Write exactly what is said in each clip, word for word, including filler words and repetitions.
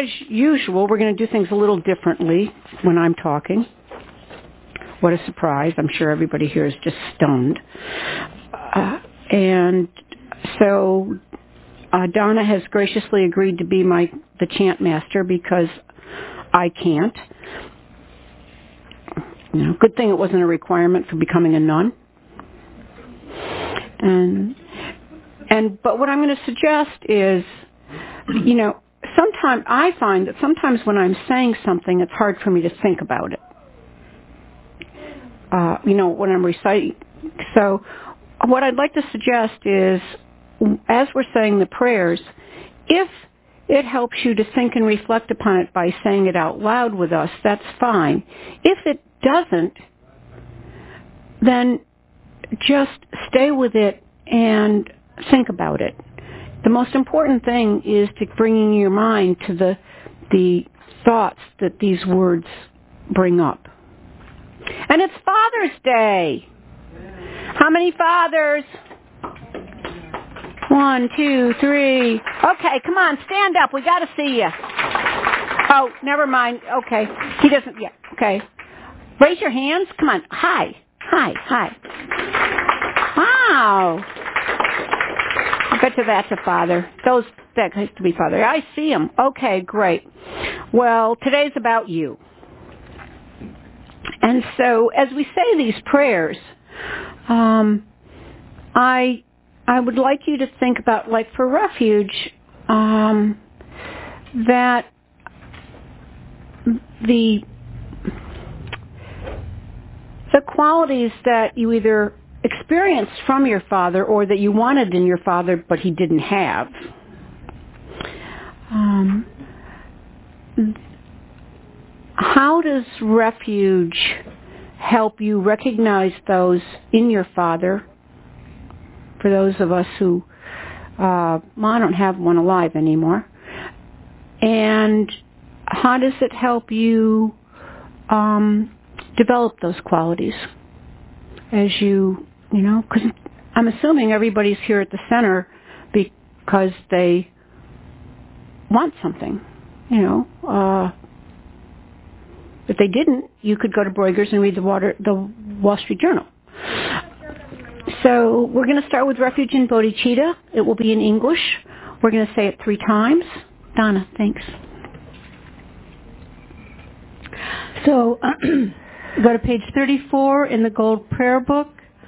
as usual, we're going to do things a little differently when I'm talking. What a surprise. I'm sure everybody here is just stunned. Uh, and so uh, Donna has graciously agreed to be my the chant master because I can't. You know, good thing it wasn't a requirement for becoming a nun. And and but what I'm going to suggest is, you know, sometimes I find that sometimes when I'm saying something, it's hard for me to think about it. Uh, you know, when I'm reciting. So what I'd like to suggest is, as we're saying the prayers, if it helps you to think and reflect upon it by saying it out loud with us, that's fine. If it doesn't, then just stay with it and think about it. The most important thing is to bringing your mind to the the thoughts that these words bring up. And it's Father's Day. How many fathers? One, two, three. Okay, come on, stand up. We got to see you. Oh, never mind. Okay, he doesn't. Yeah. Okay. Raise your hands. Come on. Hi. Hi. Hi. Wow. I bet you that's a father. Those that has to be father. I see him. Okay, great. Well, today's about you. And so, as we say these prayers, um, I I would like you to think about, like for refuge, um, that the the qualities that you either experienced from your father or that you wanted in your father but he didn't have. Um, how does refuge help you recognize those in your father? For those of us who, uh, well, I don't have one alive anymore. And how does it help you um, develop those qualities as you, you know, because I'm assuming everybody's here at the center because they want something, you know. Uh, if they didn't, you could go to Bruegger's and read the, water, the Wall Street Journal. So we're going to start with Refuge in Bodhicitta. It will be in English. We're going to say it three times. Donna, thanks. So uh, go to page thirty-four in the Gold Prayer Book.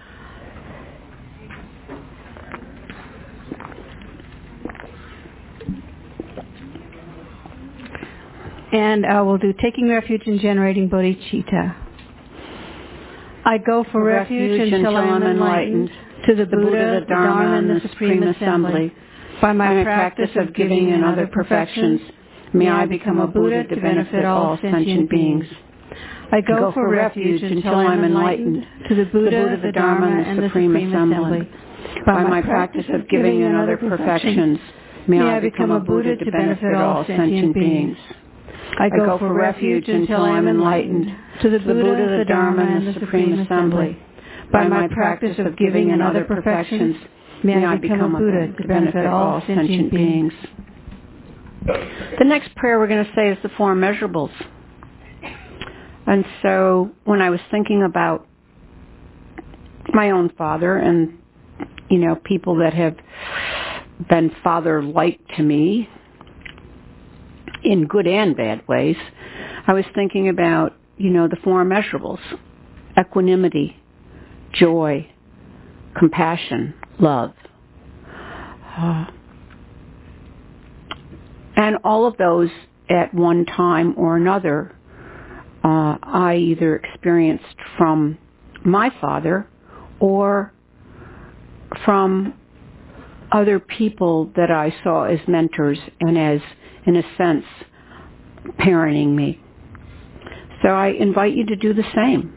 And uh, we'll do Taking Refuge in Generating Bodhicitta. I go for, for refuge, refuge until I am enlightened, to the, the Buddha, Buddha, the Dharma, and the Supreme Assembly. By my, my practice of giving and other perfections, may I become a Buddha to benefit all sentient beings. I go, go for refuge until I am enlightened, to the Buddha, the, Buddha, the Dharma, and the Supreme Assembly. By my practice of giving and other perfections, may I become a Buddha to benefit all sentient beings. I go, I go for refuge until I am enlightened, to the Buddha, the, Buddha, the Dharma, and the Supreme Assembly. By my practice of giving and other perfections, may I become a Buddha to benefit all sentient beings. The next prayer we're going to say is the Four Immeasurables. And so when I was thinking about my own father and, you know, people that have been father-like to me, in good and bad ways, I was thinking about, you know, the four immeasurables: equanimity, joy, compassion, love. Uh, and all of those at one time or another, uh, I either experienced from my father or from other people that I saw as mentors and as, in a sense, parenting me. So I invite you to do the same.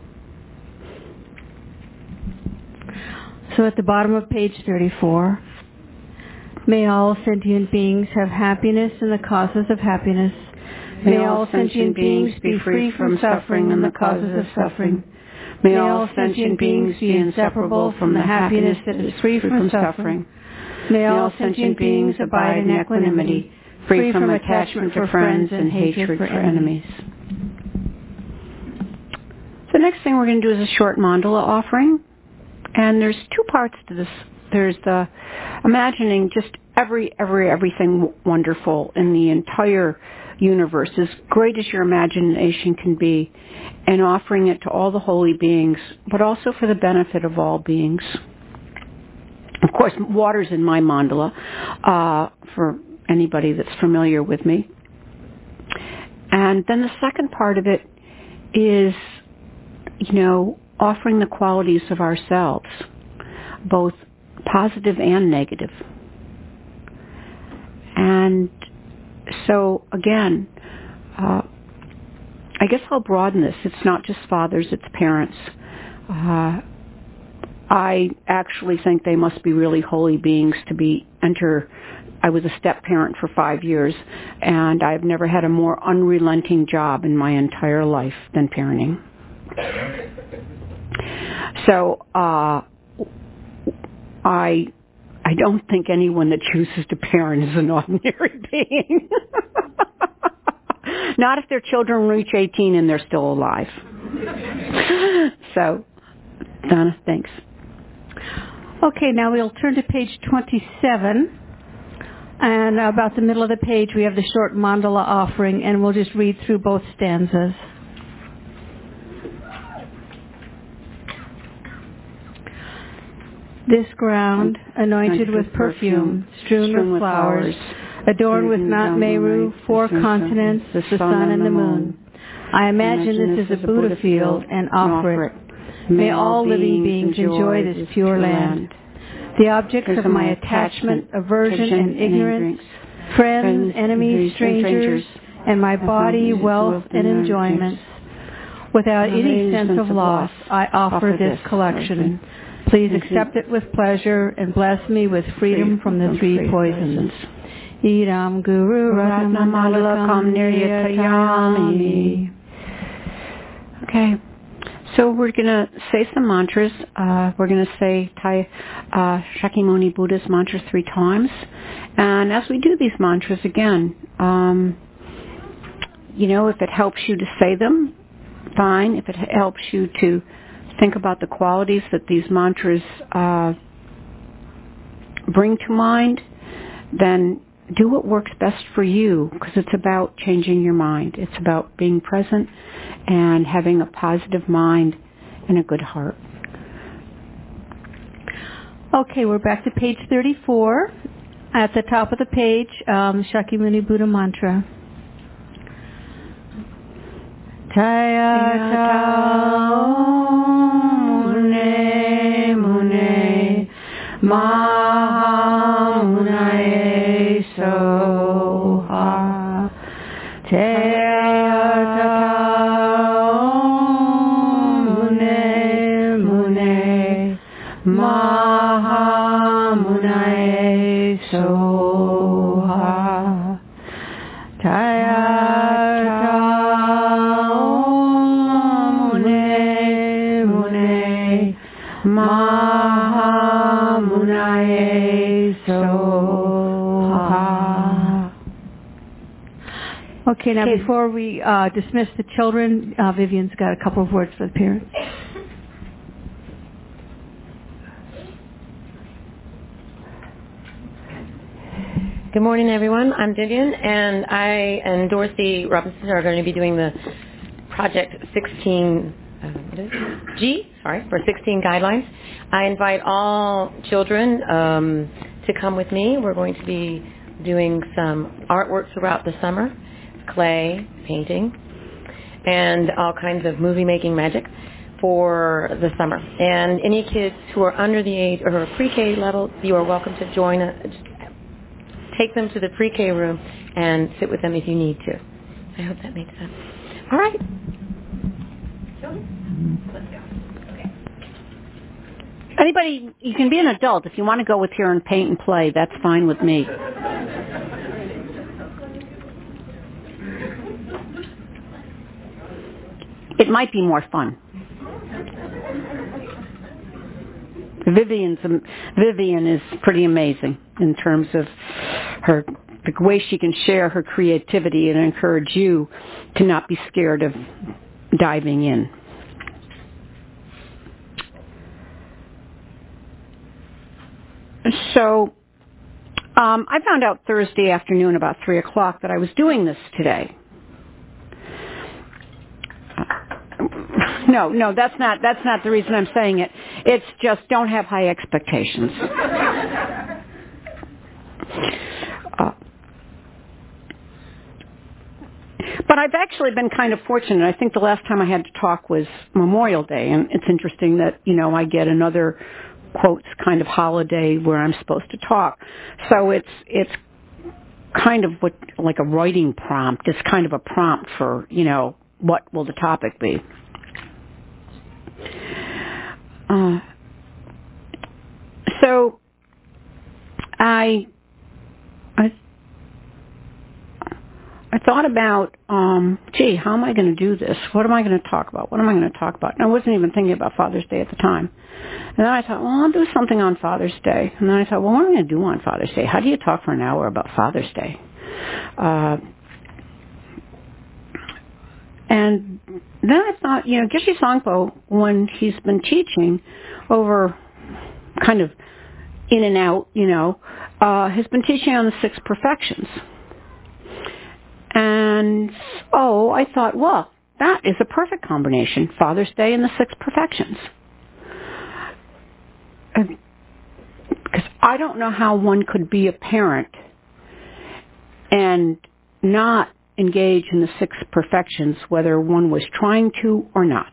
So at the bottom of page thirty-four, may all sentient beings have happiness and the causes of happiness. May all sentient beings be free from suffering and the causes of suffering. May all sentient beings be inseparable from the happiness that is free from suffering. May all sentient beings abide in equanimity, free, free from, from attachment, attachment for friends and, and hatred for enemies. enemies. The next thing we're going to do is a short mandala offering. And there's two parts to this. There's the imagining just every, every, everything wonderful in the entire universe, as great as your imagination can be, and offering it to all the holy beings, but also for the benefit of all beings. Of course, water's in my mandala, uh, for anybody that's familiar with me. And then the second part of it is, you know, offering the qualities of ourselves, both positive and negative. And so, again, uh, I guess I'll broaden this. It's not just fathers, it's parents. Uh, I actually think they must be really holy beings to be enter. I was a step-parent for five years, and I've never had a more unrelenting job in my entire life than parenting. So, uh, I, I don't think anyone that chooses to parent is an ordinary being. Not if their children reach eighteen and they're still alive. So, Donna, thanks. Okay, now we'll turn to page twenty-seven. And about the middle of the page, we have the short mandala offering, and we'll just read through both stanzas. This ground, anointed with perfume, strewn with flowers, adorned with Mount Meru, four continents, the sun and the moon. I imagine this is a Buddha field and offer it. May all living beings enjoy this pure land. The objects of my attachment, aversion, and ignorance, friends, enemies, strangers, and my body, wealth, and enjoyments. Without any sense of loss, I offer this collection. Please accept it with pleasure and bless me with freedom from the three poisons. Idam Guru Ratna Malakam Niryatayami. Okay, so we're going to say some mantras. Uh, we're going to say Tai uh, Shakyamuni Buddha's mantra three times. And as we do these mantras, again, um, you know, if it helps you to say them, fine. If it helps you to think about the qualities that these mantras uh, bring to mind, then do what works best for you, because it's about changing your mind. It's about being present and having a positive mind and a good heart. Okay, we're back to page thirty-four. At the top of the page, um, Shakyamuni Buddha mantra. Tayatao mune mune maha munaye soha. Tayatao mune mune maha munaye soha. Tayatao Maha Munaye Soha. Okay, now okay. Before we uh, dismiss the children, uh, Vivian's got a couple of words for the parents. Good morning, everyone. I'm Vivian, and I and Dorothy Robinson are going to be doing the Project sixteen G, sorry, for sixteen guidelines. I invite all children um, to come with me. We're going to be doing some artwork throughout the summer, clay, painting, and all kinds of movie-making magic for the summer. And any kids who are under the age or pre-K level, you are welcome to join us. Take them to the pre-K room and sit with them if you need to. I hope that makes sense. All right. Let's go. Okay. Anybody, you can be an adult. If you want to go with here and paint and play, that's fine with me. It might be more fun. Vivian's Vivian is pretty amazing in terms of her the way she can share her creativity and encourage you to not be scared of diving in. So um, I found out Thursday afternoon about three o'clock that I was doing this today. No, no, that's not that's not the reason I'm saying it. It's just don't have high expectations. uh, but I've actually been kind of fortunate. I think the last time I had to talk was Memorial Day, and it's interesting that, you know, I get another quotes kind of holiday where I'm supposed to talk. So it's it's kind of what like a writing prompt. It's kind of a prompt for, you know, what will the topic be. Uh, so I, I I thought about, um, gee, how am I going to do this? What am I going to talk about? What am I going to talk about? And I wasn't even thinking about Father's Day at the time. And then I thought, well, I'll do something on Father's Day. And then I thought, well, what am I going to do on Father's Day? How do you talk for an hour about Father's Day? Uh, and then I thought, you know, Geshe Sangpo, when he's been teaching over kind of in and out, you know, uh, has been teaching on the six perfections. And, oh, I thought, well, that is a perfect combination, Father's Day and the six perfections. Because I don't know how one could be a parent and not engage in the six perfections, whether one was trying to or not.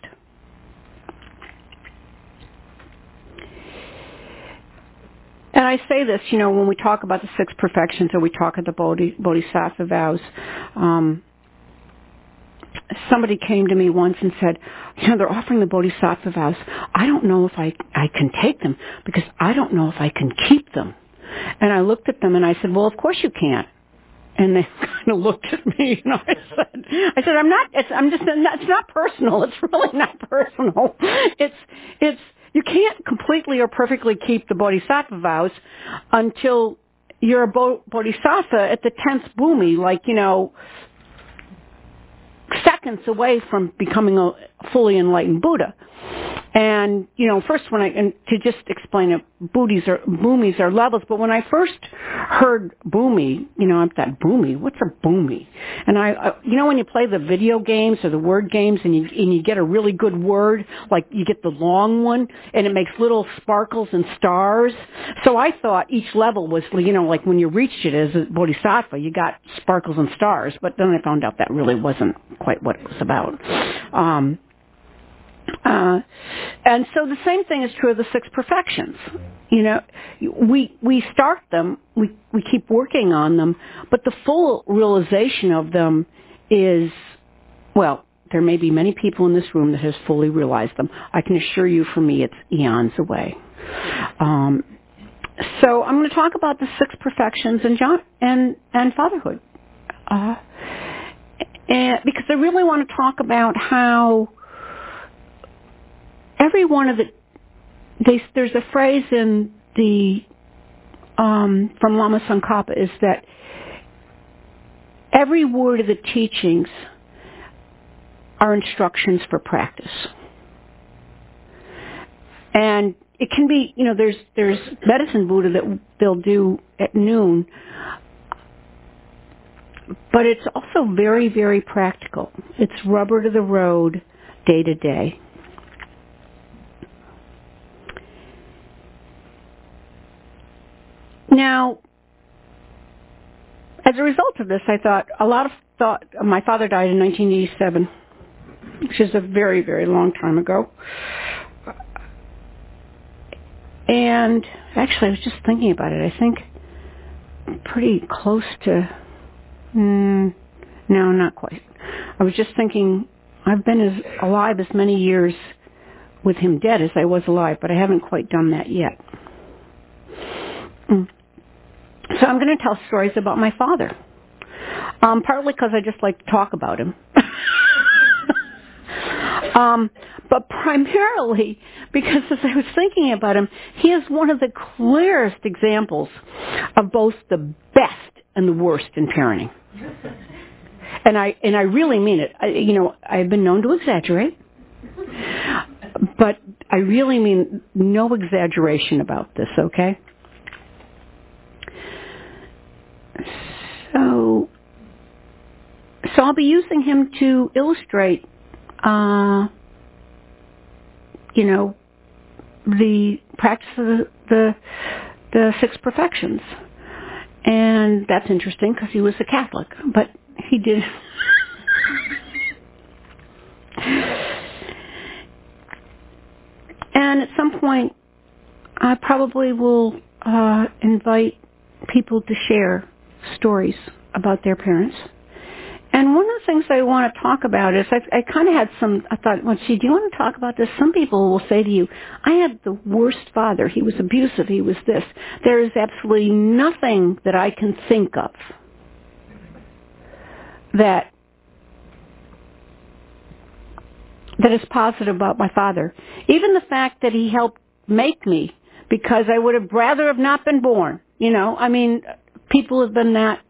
And I say this, you know, when we talk about the six perfections or we talk at the Bodhi, Bodhisattva vows, um, somebody came to me once and said, you know, they're offering the Bodhisattva vows. I don't know if I, I can take them because I don't know if I can keep them. And I looked at them and I said, well, of course you can't. And they kind of looked at me, and I said, "I said I'm not. It's, I'm just. It's not personal. It's really not personal. It's. It's. You can't completely or perfectly keep the Bodhisattva vows until you're a Bodhisattva at the tenth bhumi, like you know, seconds away from becoming a fully enlightened Buddha." And, you know, first when I, and to just explain it, booties are, bhumis are levels, but when I first heard bhumi, you know, I'm that bhumi, what's a bhumi? And I, I, you know when you play the video games or the word games and you, and you get a really good word, like you get the long one, and it makes little sparkles and stars. So I thought each level was, you know, like when you reached it as a bodhisattva, you got sparkles and stars, but then I found out that really wasn't quite what it was about. Um, Uh, and so the same thing is true of the six perfections. You know, we we start them, we we keep working on them, but the full realization of them is, well, there may be many people in this room that has fully realized them. I can assure you, for me, it's eons away. Um, so I'm going to talk about the six perfections and John, and and fatherhood, uh, and because I really want to talk about how. Every one of the, they, there's a phrase in the, um, from Lama Tsongkhapa is that every word of the teachings are instructions for practice. And it can be, you know, there's, there's medicine Buddha that they'll do at noon, but it's also very, very practical. It's rubber to the road, day to day. Now, as a result of this, I thought, a lot of thought, my father died in nineteen eighty-seven, which is a very, very long time ago. And actually, I was just thinking about it. I think pretty close to, mm, no, not quite. I was just thinking, I've been as alive as many years with him dead as I was alive, but I haven't quite done that yet. Mm. So I'm going to tell stories about my father, um, partly because I just like to talk about him, um, but primarily because as I was thinking about him, he is one of the clearest examples of both the best and the worst in parenting. And I and I really mean it. I, you know, I've been known to exaggerate, but I really mean no exaggeration about this, okay? So, so I'll be using him to illustrate, uh, you know, the practice of the, the, the six perfections. And that's interesting because he was a Catholic, but he did. And at some point, I probably will uh, invite people to share stories about their parents. And one of the things I want to talk about is, I, I kind of had some, I thought, well, gee, do you want to talk about this? Some people will say to you, I had the worst father. He was abusive. He was this. There is absolutely nothing that I can think of that that is positive about my father. Even the fact that he helped make me, because I would have rather have not been born. You know, I mean, people have been that.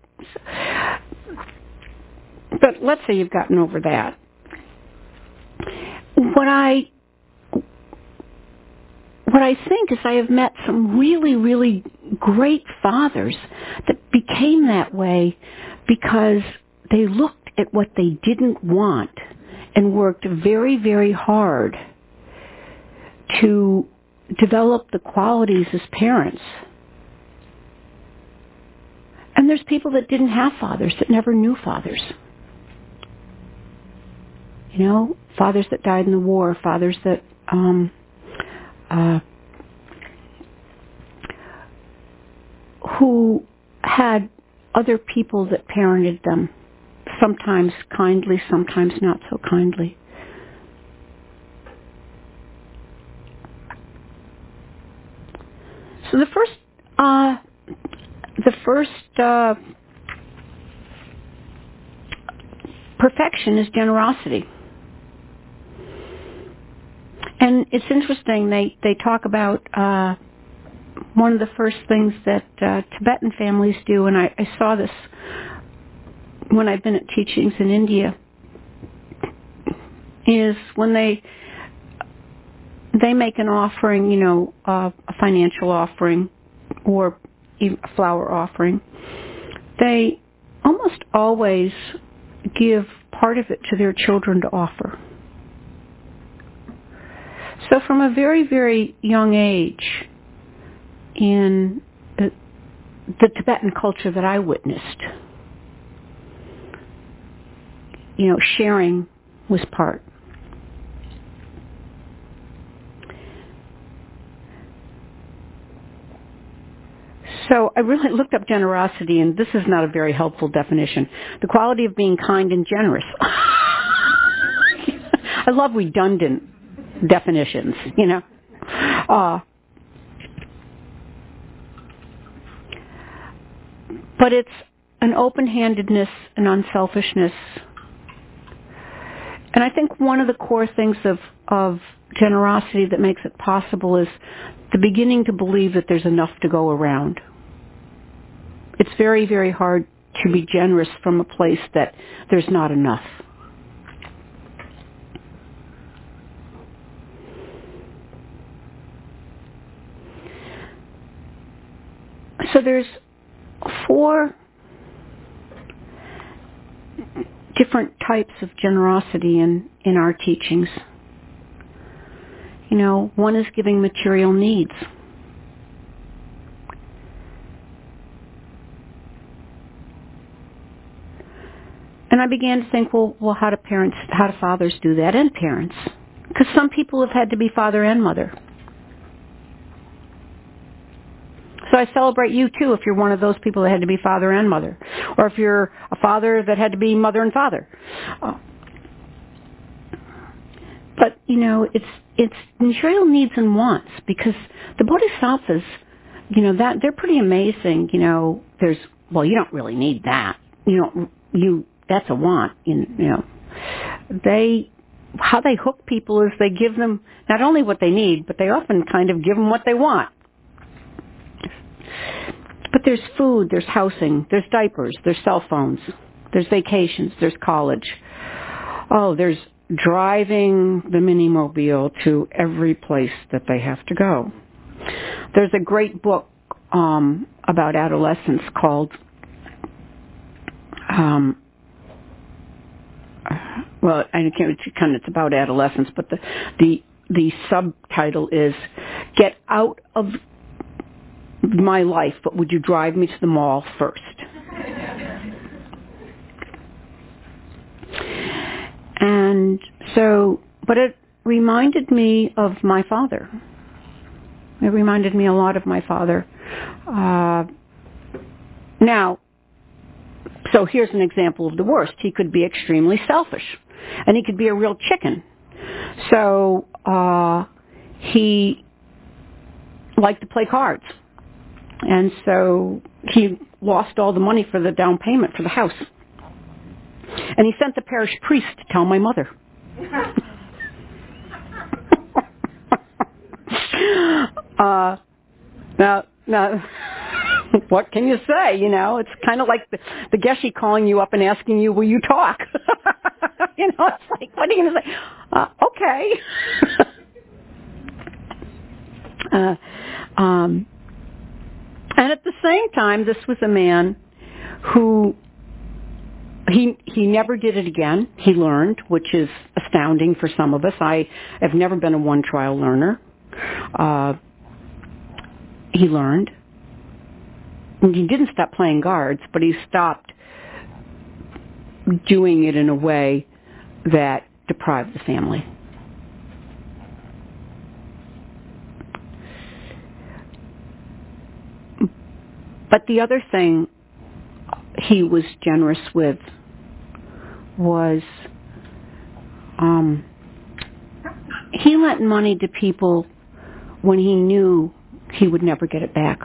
But let's say you've gotten over that. What I what I think is I have met some really, really great fathers that became that way because they looked at what they didn't want and worked very, very hard to develop the qualities as parents. And there's people that didn't have fathers, that never knew fathers. You know, fathers that died in the war, fathers that um, uh, who had other people that parented them, sometimes kindly, sometimes not so kindly. So the first, uh, the first uh, perfection is generosity. And it's interesting, they, they talk about uh, one of the first things that uh, Tibetan families do, and I, I saw this when I've been at teachings in India, is when they they make an offering, you know, uh, a financial offering or a flower offering, they almost always give part of it to their children to offer. So from a very, very young age in the, the Tibetan culture that I witnessed, you know, sharing was part. So I really looked up generosity, and this is not a very helpful definition. The quality of being kind and generous. I love redundant definitions, you know. Uh, but it's an open-handedness and unselfishness. And I think one of the core things of, of generosity that makes it possible is the beginning to believe that there's enough to go around. It's very, very hard to be generous from a place that there's not enough. So there's four different types of generosity in, in our teachings. You know, one is giving material needs. And I began to think, well, well, how do parents, how do fathers do that, and parents? Because some people have had to be father and mother. So I celebrate you too if you're one of those people that had to be father and mother, or if you're a father that had to be mother and father. Uh, but you know, it's it's material needs and wants, because the bodhisattvas, you know, that they're pretty amazing. You know, there's well, you don't really need that. You know, you that's a want. You, you know, they how they hook people is they give them not only what they need, but they often kind of give them what they want. But But there's food, there's housing, there's diapers, there's cell phones, there's vacations, there's college. Oh, there's driving the Minimobile to every place that they have to go. There's a great book um, about adolescence called, um, well, I can't. It's kind of it's about adolescence, but the the the subtitle is "Get Out of My Life, but would you drive me to the mall first?" And so, but it reminded me of my father. It reminded me a lot of my father. Uh, now, so here's an example of the worst. He could be extremely selfish, and he could be a real chicken. So uh, he liked to play cards, and so he lost all the money for the down payment for the house. And he sent the parish priest to tell my mother. uh, now, now, what can you say? You know, it's kind of like the, the Geshe calling you up and asking you, "Will you talk?" You know, it's like, what are you going to say? Uh, okay. uh, um, and at the same time, this was a man who. He he never did it again. He learned, which is astounding for some of us. I have never been a one-trial learner. Uh, he learned. And he didn't stop playing cards, but he stopped doing it in a way that deprived the family. But the other thing he was generous with was um, he lent money to people when he knew he would never get it back.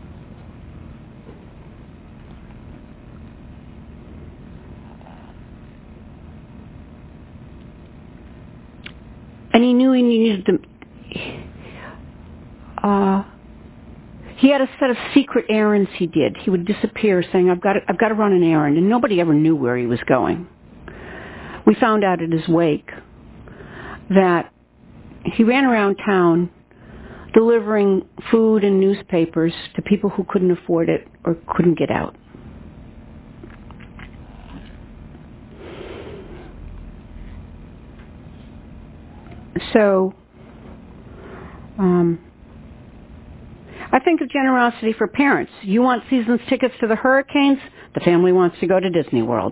And he knew he needed to... Uh, He had a set of secret errands he did. He would disappear saying, I've got to, I've got to run an errand. And nobody ever knew where he was going. We found out at his wake that he ran around town delivering food and newspapers to people who couldn't afford it or couldn't get out. So, um... I think of generosity for parents. You want season's tickets to the Hurricanes? The family wants to go to Disney World.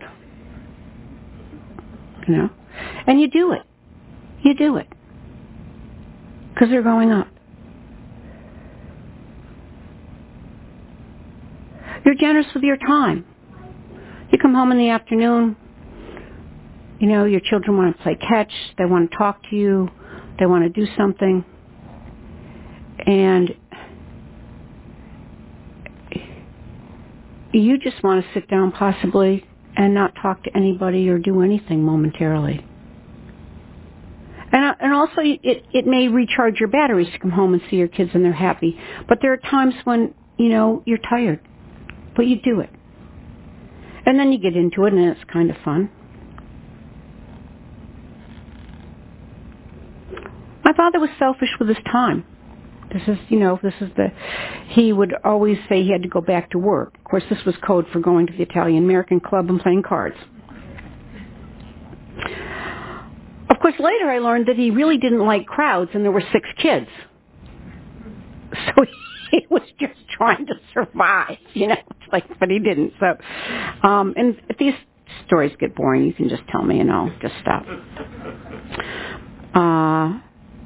You know? And you do it. You do it. Because they're going up. You're generous with your time. You come home in the afternoon, you know, your children want to play catch, they want to talk to you, they want to do something, and you just want to sit down possibly and not talk to anybody or do anything momentarily. And, and also, it, it may recharge your batteries to come home and see your kids and they're happy. But there are times when, you know, you're tired. But you do it. And then you get into it and it's kind of fun. My father was selfish with his time. This is, you know, this is the, he would always say he had to go back to work. Of course, this was code for going to the Italian-American club and playing cards. Of course, later I learned that he really didn't like crowds and there were six kids. So he was just trying to survive, you know, it's like, but he didn't. So, um, and if these stories get boring, you can just tell me and I'll just stop. Uh,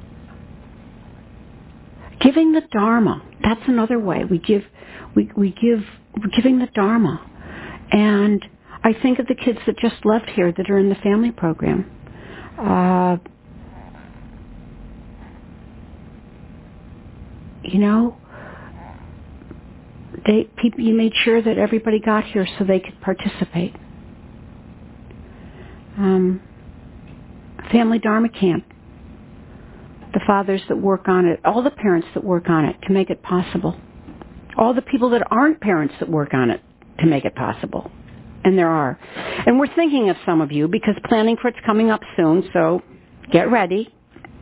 Giving the Dharma. That's another way. We give, we, we give, we're giving the Dharma. And I think of the kids that just left here that are in the family program. Uh, you know, they, people, you made sure that everybody got here so they could participate. Um, family Dharma camp. The fathers that work on it, all the parents that work on it to make it possible all the people that aren't parents that work on it to make it possible. And there are. And we're thinking of some of you because planning for it's coming up soon, so get ready.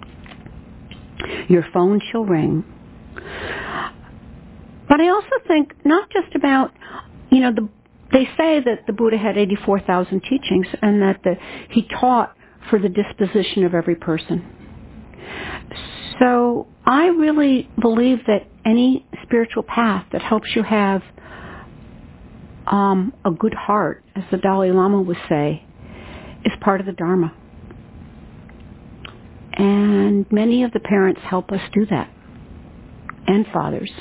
Your phone shall ring. But I also think not just about, you know, the, they say that the Buddha had eighty-four thousand teachings and that the, he taught for the disposition of every person. So I really believe that any spiritual path that helps you have um, a good heart, as the Dalai Lama would say, is part of the Dharma. And many of the parents help us do that, and fathers.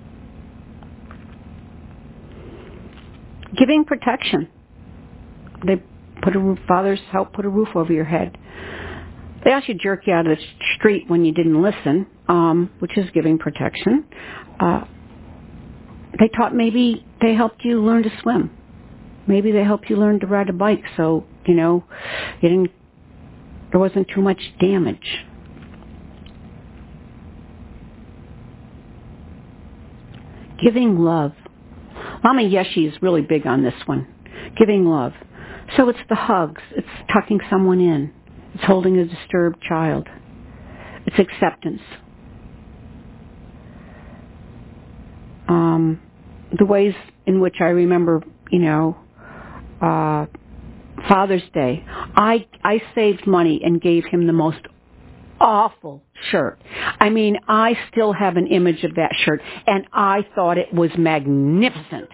Giving protection. They put a roof, fathers help put a roof over your head. They actually jerk you out of the street when you didn't listen, um, which is giving protection. Uh, they taught maybe they helped you learn to swim. Maybe they helped you learn to ride a bike, so you know you didn't. There wasn't too much damage. Giving love. Lama Yeshe is really big on this one. Giving love. So it's the hugs. It's tucking someone in. It's holding a disturbed child. It's acceptance. Um, the ways in which I remember, you know, uh, Father's Day. I I saved money and gave him the most awful shirt. I mean, I still have an image of that shirt, and I thought it was magnificent.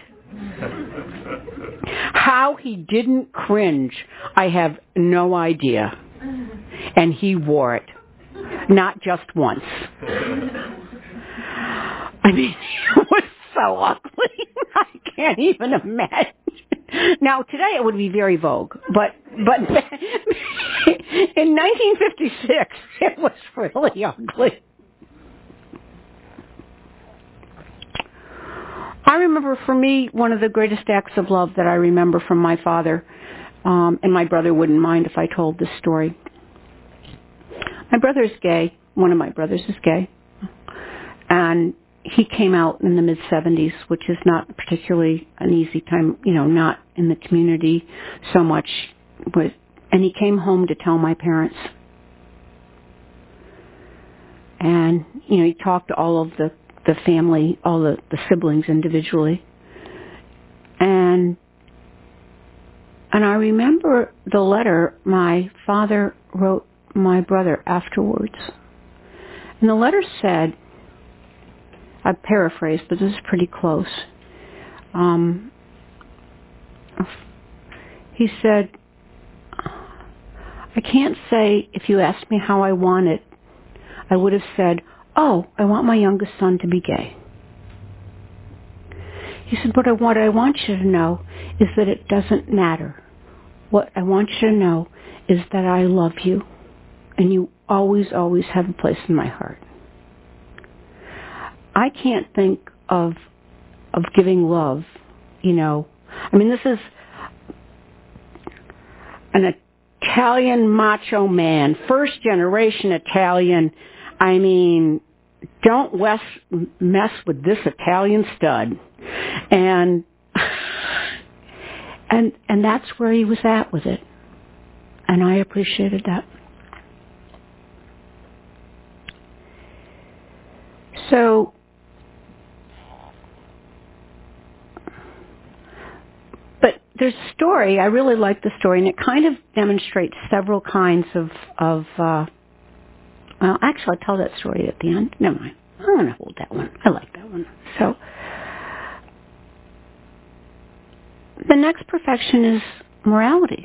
How he didn't cringe, I have no idea. And he wore it. Not just once. I mean, it was so ugly. I can't even imagine. Now, today it would be very vogue, but but in nineteen fifty-six, it was really ugly. I remember, for me, one of the greatest acts of love that I remember from my father, um, and my brother wouldn't mind if I told this story. My brother is gay. One of my brothers is gay. And he came out in the mid-seventies, which is not particularly an easy time, you know, not in the community so much. But, and he came home to tell my parents. And, you know, he talked to all of the, the family, all the, the siblings individually. And, and I remember the letter my father wrote my brother afterwards. And the letter said, I paraphrased, but this is pretty close. Um, he said, I can't say if you asked me how I want it, I would have said, oh, I want my youngest son to be gay. He said, but what I want you to know is that it doesn't matter. What I want you to know is that I love you, and you always, always have a place in my heart. I can't think of of giving love, you know. I mean, this is an Italian macho man, first generation Italian. I mean, don't mess, mess with this Italian stud. And and and that's where he was at with it. And I appreciated that. So but there's a story, I really like the story, and it kind of demonstrates several kinds of, of uh, well, actually I'll tell that story at the end. Never mind. I'm going to hold that one. I like that one. So, the next perfection is morality.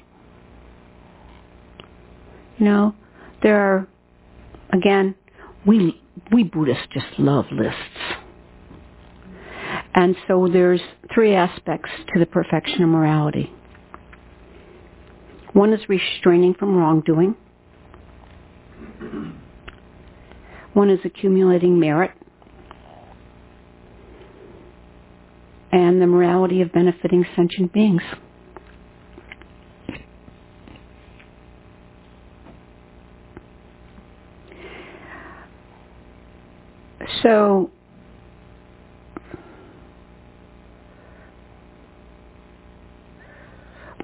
You know, there are, again, we we Buddhists just love lists. And so there's three aspects to the perfection of morality. One is restraining from wrongdoing. One is accumulating merit. And the morality of benefiting sentient beings. So,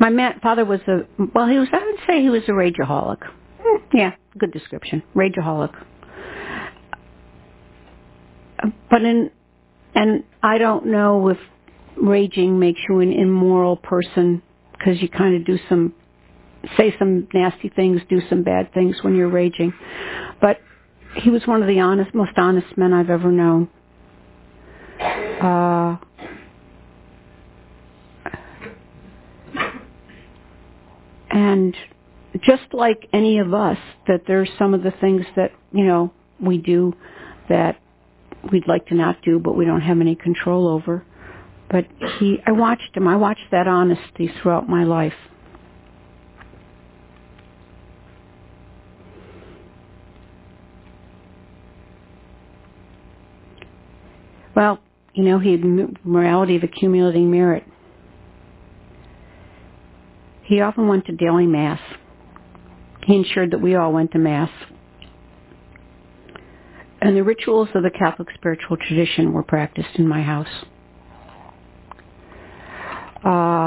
My man, father was a, well, he was, I would say he was a rageaholic. Yeah, good description. Rageaholic. But in, and I don't know if raging makes you an immoral person, because you kind of do some, say some nasty things, do some bad things when you're raging. But he was one of the honest, most honest men I've ever known. Uh, and just like any of us, that there's some of the things that, you know, we do that we'd like to not do, but we don't have any control over. But he, I watched him. I watched that honesty throughout my life. Well, you know, he had morality of accumulating merit. He often went to daily Mass. He ensured that we all went to Mass. And the rituals of the Catholic spiritual tradition were practiced in my house. Uh,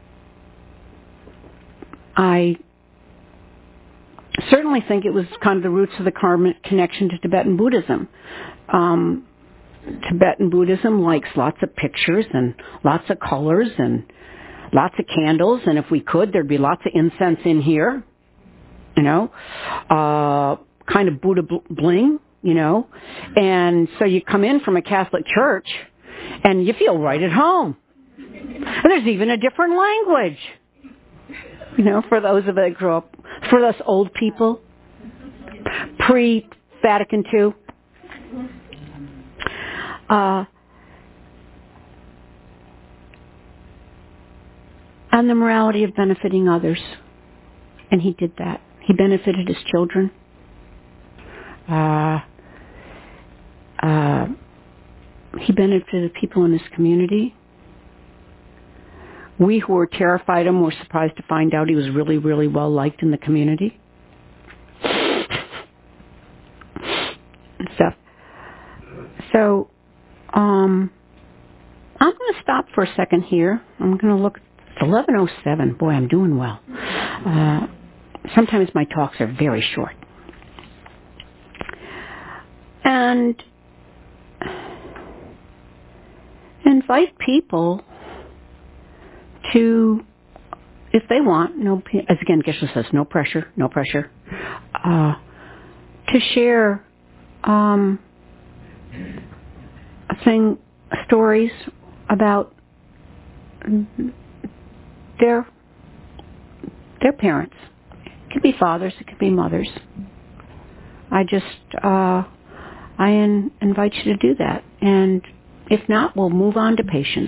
I certainly think it was kind of the roots of the karmic connection to Tibetan Buddhism. Um, Tibetan Buddhism likes lots of pictures and lots of colors and lots of candles, and if we could, there'd be lots of incense in here, you know, uh, kind of Buddha bling, you know, and so you come in from a Catholic church and you feel right at home. And there's even a different language, you know, for those of us that grew up, for us old people, pre-Vatican Two. Uh, and the morality of benefiting others. And he did that. He benefited his children. Uh, uh, he benefited people in his community. We who were terrified of him were surprised to find out he was really, really well liked in the community. And stuff. So, um, I'm going to stop for a second here. I'm going to look. It's eleven oh seven. Boy, I'm doing well. Uh, sometimes my talks are very short. And invite people to, if they want, no, as again Geshe says, no pressure, no pressure, uh, to share um, a thing, stories about their their parents. It could be fathers, it could be mothers. I just uh, I in, invite you to do that, and if not, we'll move on to patience.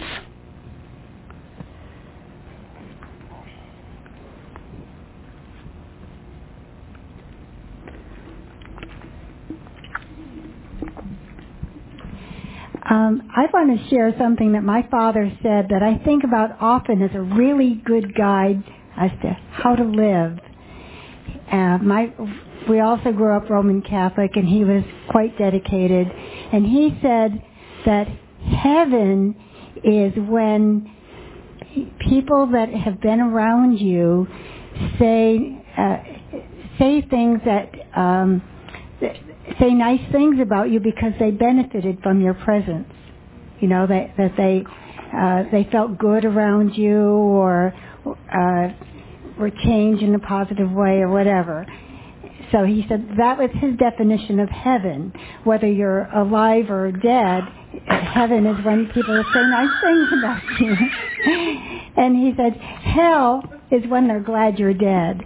Um, I want to share something that my father said that I think about often as a really good guide as to how to live. Uh, my, we also grew up Roman Catholic, and he was quite dedicated. And he said that heaven is when people that have been around you say uh, say things that. Um, say nice things about you because they benefited from your presence. You know, that, that they uh, they felt good around you, or uh, were changed in a positive way or whatever. So he said that was his definition of heaven. Whether you're alive or dead, heaven is when people say nice things about you. And he said hell is when they're glad you're dead.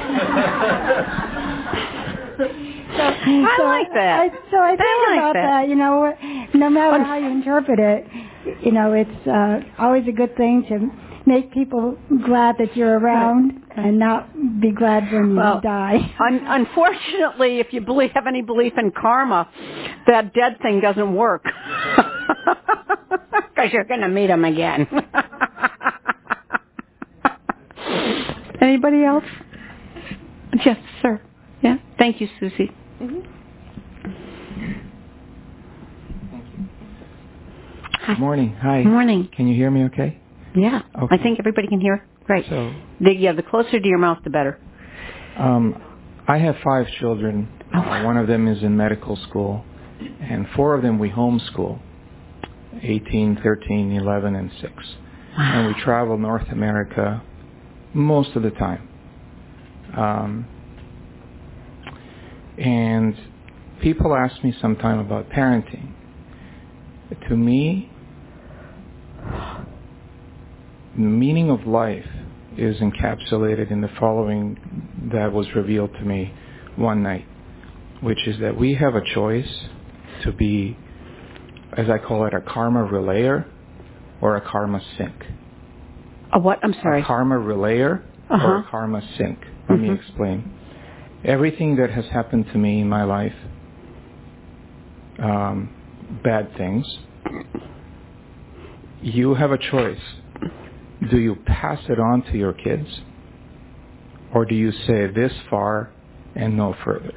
So, I so like that. I, so I think I like about that. that. You know, no matter how you interpret it, you know, it's uh, always a good thing to make people glad that you're around and not be glad when you well, die. Un- unfortunately, if you believe, have any belief in karma, that dead thing doesn't work. Because you're going to meet him again. Anybody else? Yes, sir. Yeah. Thank you, Susie. Mm-hmm. Good morning. Hi. Good morning. Can you hear me okay? Yeah. Okay. I think everybody can hear. Right. So, the, yeah, the closer to your mouth, the better. Um, I have five children. Oh. Uh, one of them is in medical school, and four of them we homeschool, eighteen, thirteen, eleven, and six. Wow. And we travel North America most of the time. Um, and people ask me sometime about parenting. To me, the meaning of life is encapsulated in the following that was revealed to me one night, which is that we have a choice to be, as I call it, a karma relayer or a karma sink. A what? I'm sorry. A karma relayer uh-huh. or a karma sink. Let mm-hmm. me explain. Everything that has happened to me in my life, um, bad things, you have a choice. Do you pass it on to your kids, or do you say this far and no further?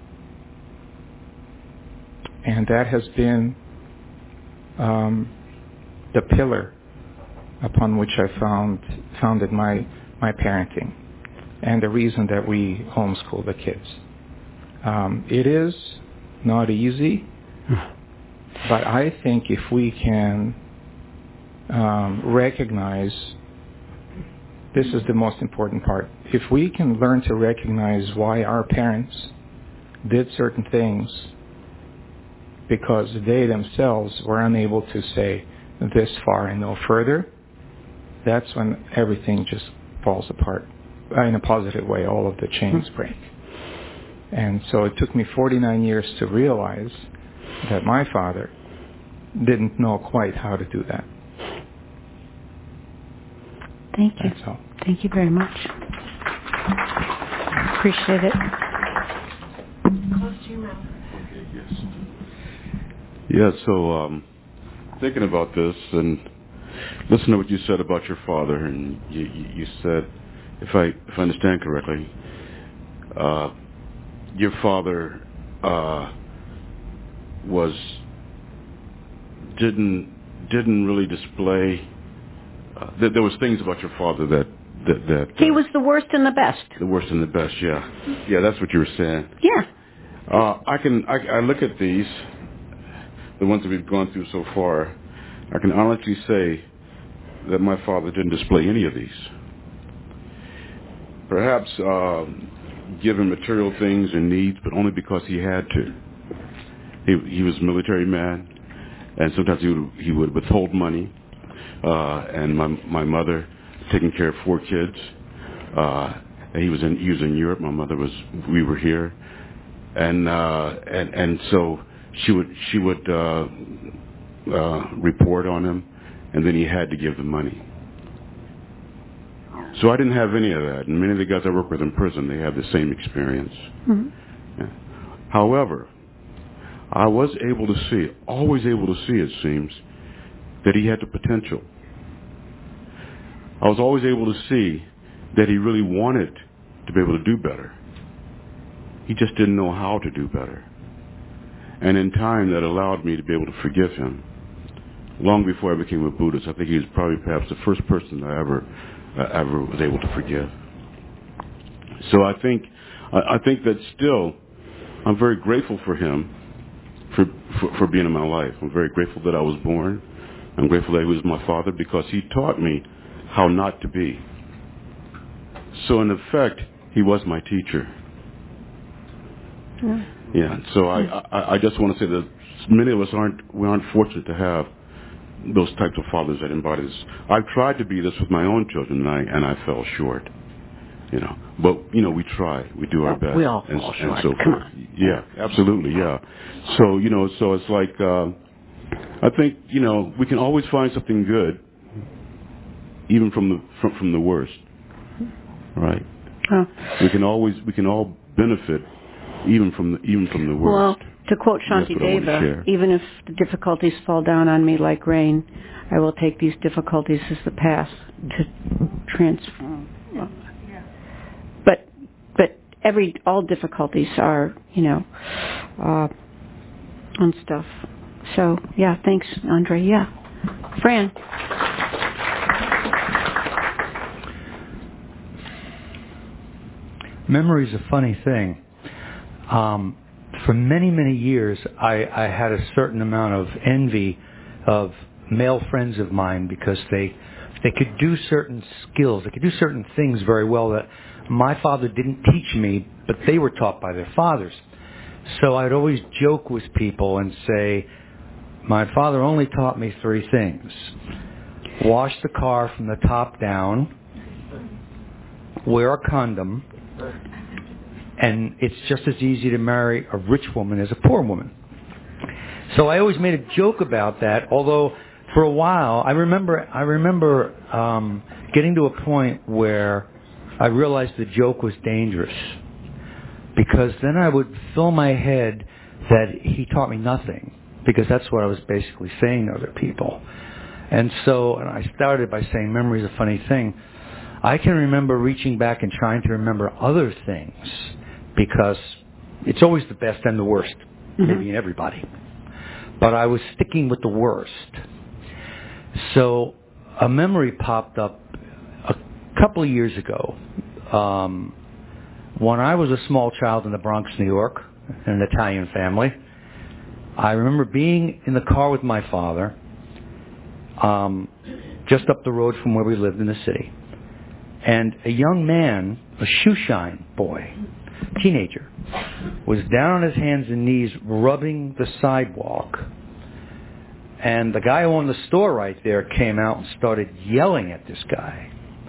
And that has been um, the pillar upon which I found founded my my parenting, and the reason that we homeschool the kids. Um, it is not easy, but I think if we can um, recognize, this is the most important part, if we can learn to recognize why our parents did certain things because they themselves were unable to say this far and no further, that's when everything just falls apart. In a positive way, all of the chains break. And so it took me forty-nine years to realize that my father didn't know quite how to do that. Thank you. That's all. Thank you very much. Appreciate it. Close to your mouth. Okay, yes. Yeah, so um, thinking about this and listen to what you said about your father, and you, you, you said, if I if I understand correctly, uh, your father uh, was didn't didn't really display. Uh, that there was things about your father that that, that he uh, was the worst and the best. The worst and the best, yeah, yeah. That's what you were saying. Yeah. Uh, I can I, I look at these, the ones that we've gone through so far. I can honestly say that my father didn't display any of these. Perhaps uh, given material things and needs, but only because he had to. He he was a military man, and sometimes he would he would withhold money. Uh, and my my mother taking care of four kids. Uh, and he was in he was in Europe. My mother was we were here, and uh, and and so she would she would uh, uh, report on him, and then he had to give the money. So I didn't have any of that, and many of the guys I work with in prison, they have the same experience. Mm-hmm. Yeah. However, I was able to see, always able to see, it seems, that he had the potential. I was always able to see that he really wanted to be able to do better. He just didn't know how to do better. And in time, that allowed me to be able to forgive him. Long before I became a Buddhist, I think he was probably perhaps the first person I ever uh, ever was able to forgive. So I think I, I think that still, I'm very grateful for him for, for for being in my life. I'm very grateful that I was born. I'm grateful that he was my father because he taught me how not to be. So in effect, he was my teacher. Yeah. Yeah. So I, I, I just want to say that many of us aren't we aren't fortunate to have those types of fathers that embody this. I've tried to be this with my own children, and I and I fell short. You know, but you know, we try, we do our best. We all and, fall and short. so Come forth. on. Yeah, absolutely. Yeah. So you know, so it's like uh, I think you know we can always find something good, even from the from, from the worst. Right. Huh. We can always we can all benefit, even from the even from the worst. Well, to quote Shantideva, even if the difficulties fall down on me like rain, I will take these difficulties as the path to transform. But, but every all difficulties are, you know, uh, and stuff. So yeah, thanks, Andre. Yeah, Fran. Memory is a funny thing. Um, for many, many years, I, I had a certain amount of envy of male friends of mine because they they could do certain skills, they could do certain things very well that my father didn't teach me, but they were taught by their fathers. So I'd always joke with people and say, my father only taught me three things. Wash the car from the top down, wear a condom, and it's just as easy to marry a rich woman as a poor woman. So I always made a joke about that, although for a while, I remember I remember um, getting to a point where I realized the joke was dangerous, because then I would fill my head that he taught me nothing, because that's what I was basically saying to other people. And so and I started by saying memory is a funny thing. I can remember reaching back and trying to remember other things, because it's always the best and the worst, mm-hmm. maybe in everybody. But I was sticking with the worst. So a memory popped up a couple of years ago. Um, when I was a small child in the Bronx, New York, in an Italian family, I remember being in the car with my father, um, just up the road from where we lived in the city. And a young man, a shoeshine boy, teenager, was down on his hands and knees rubbing the sidewalk. And the guy who owned the store right there came out and started yelling at this guy.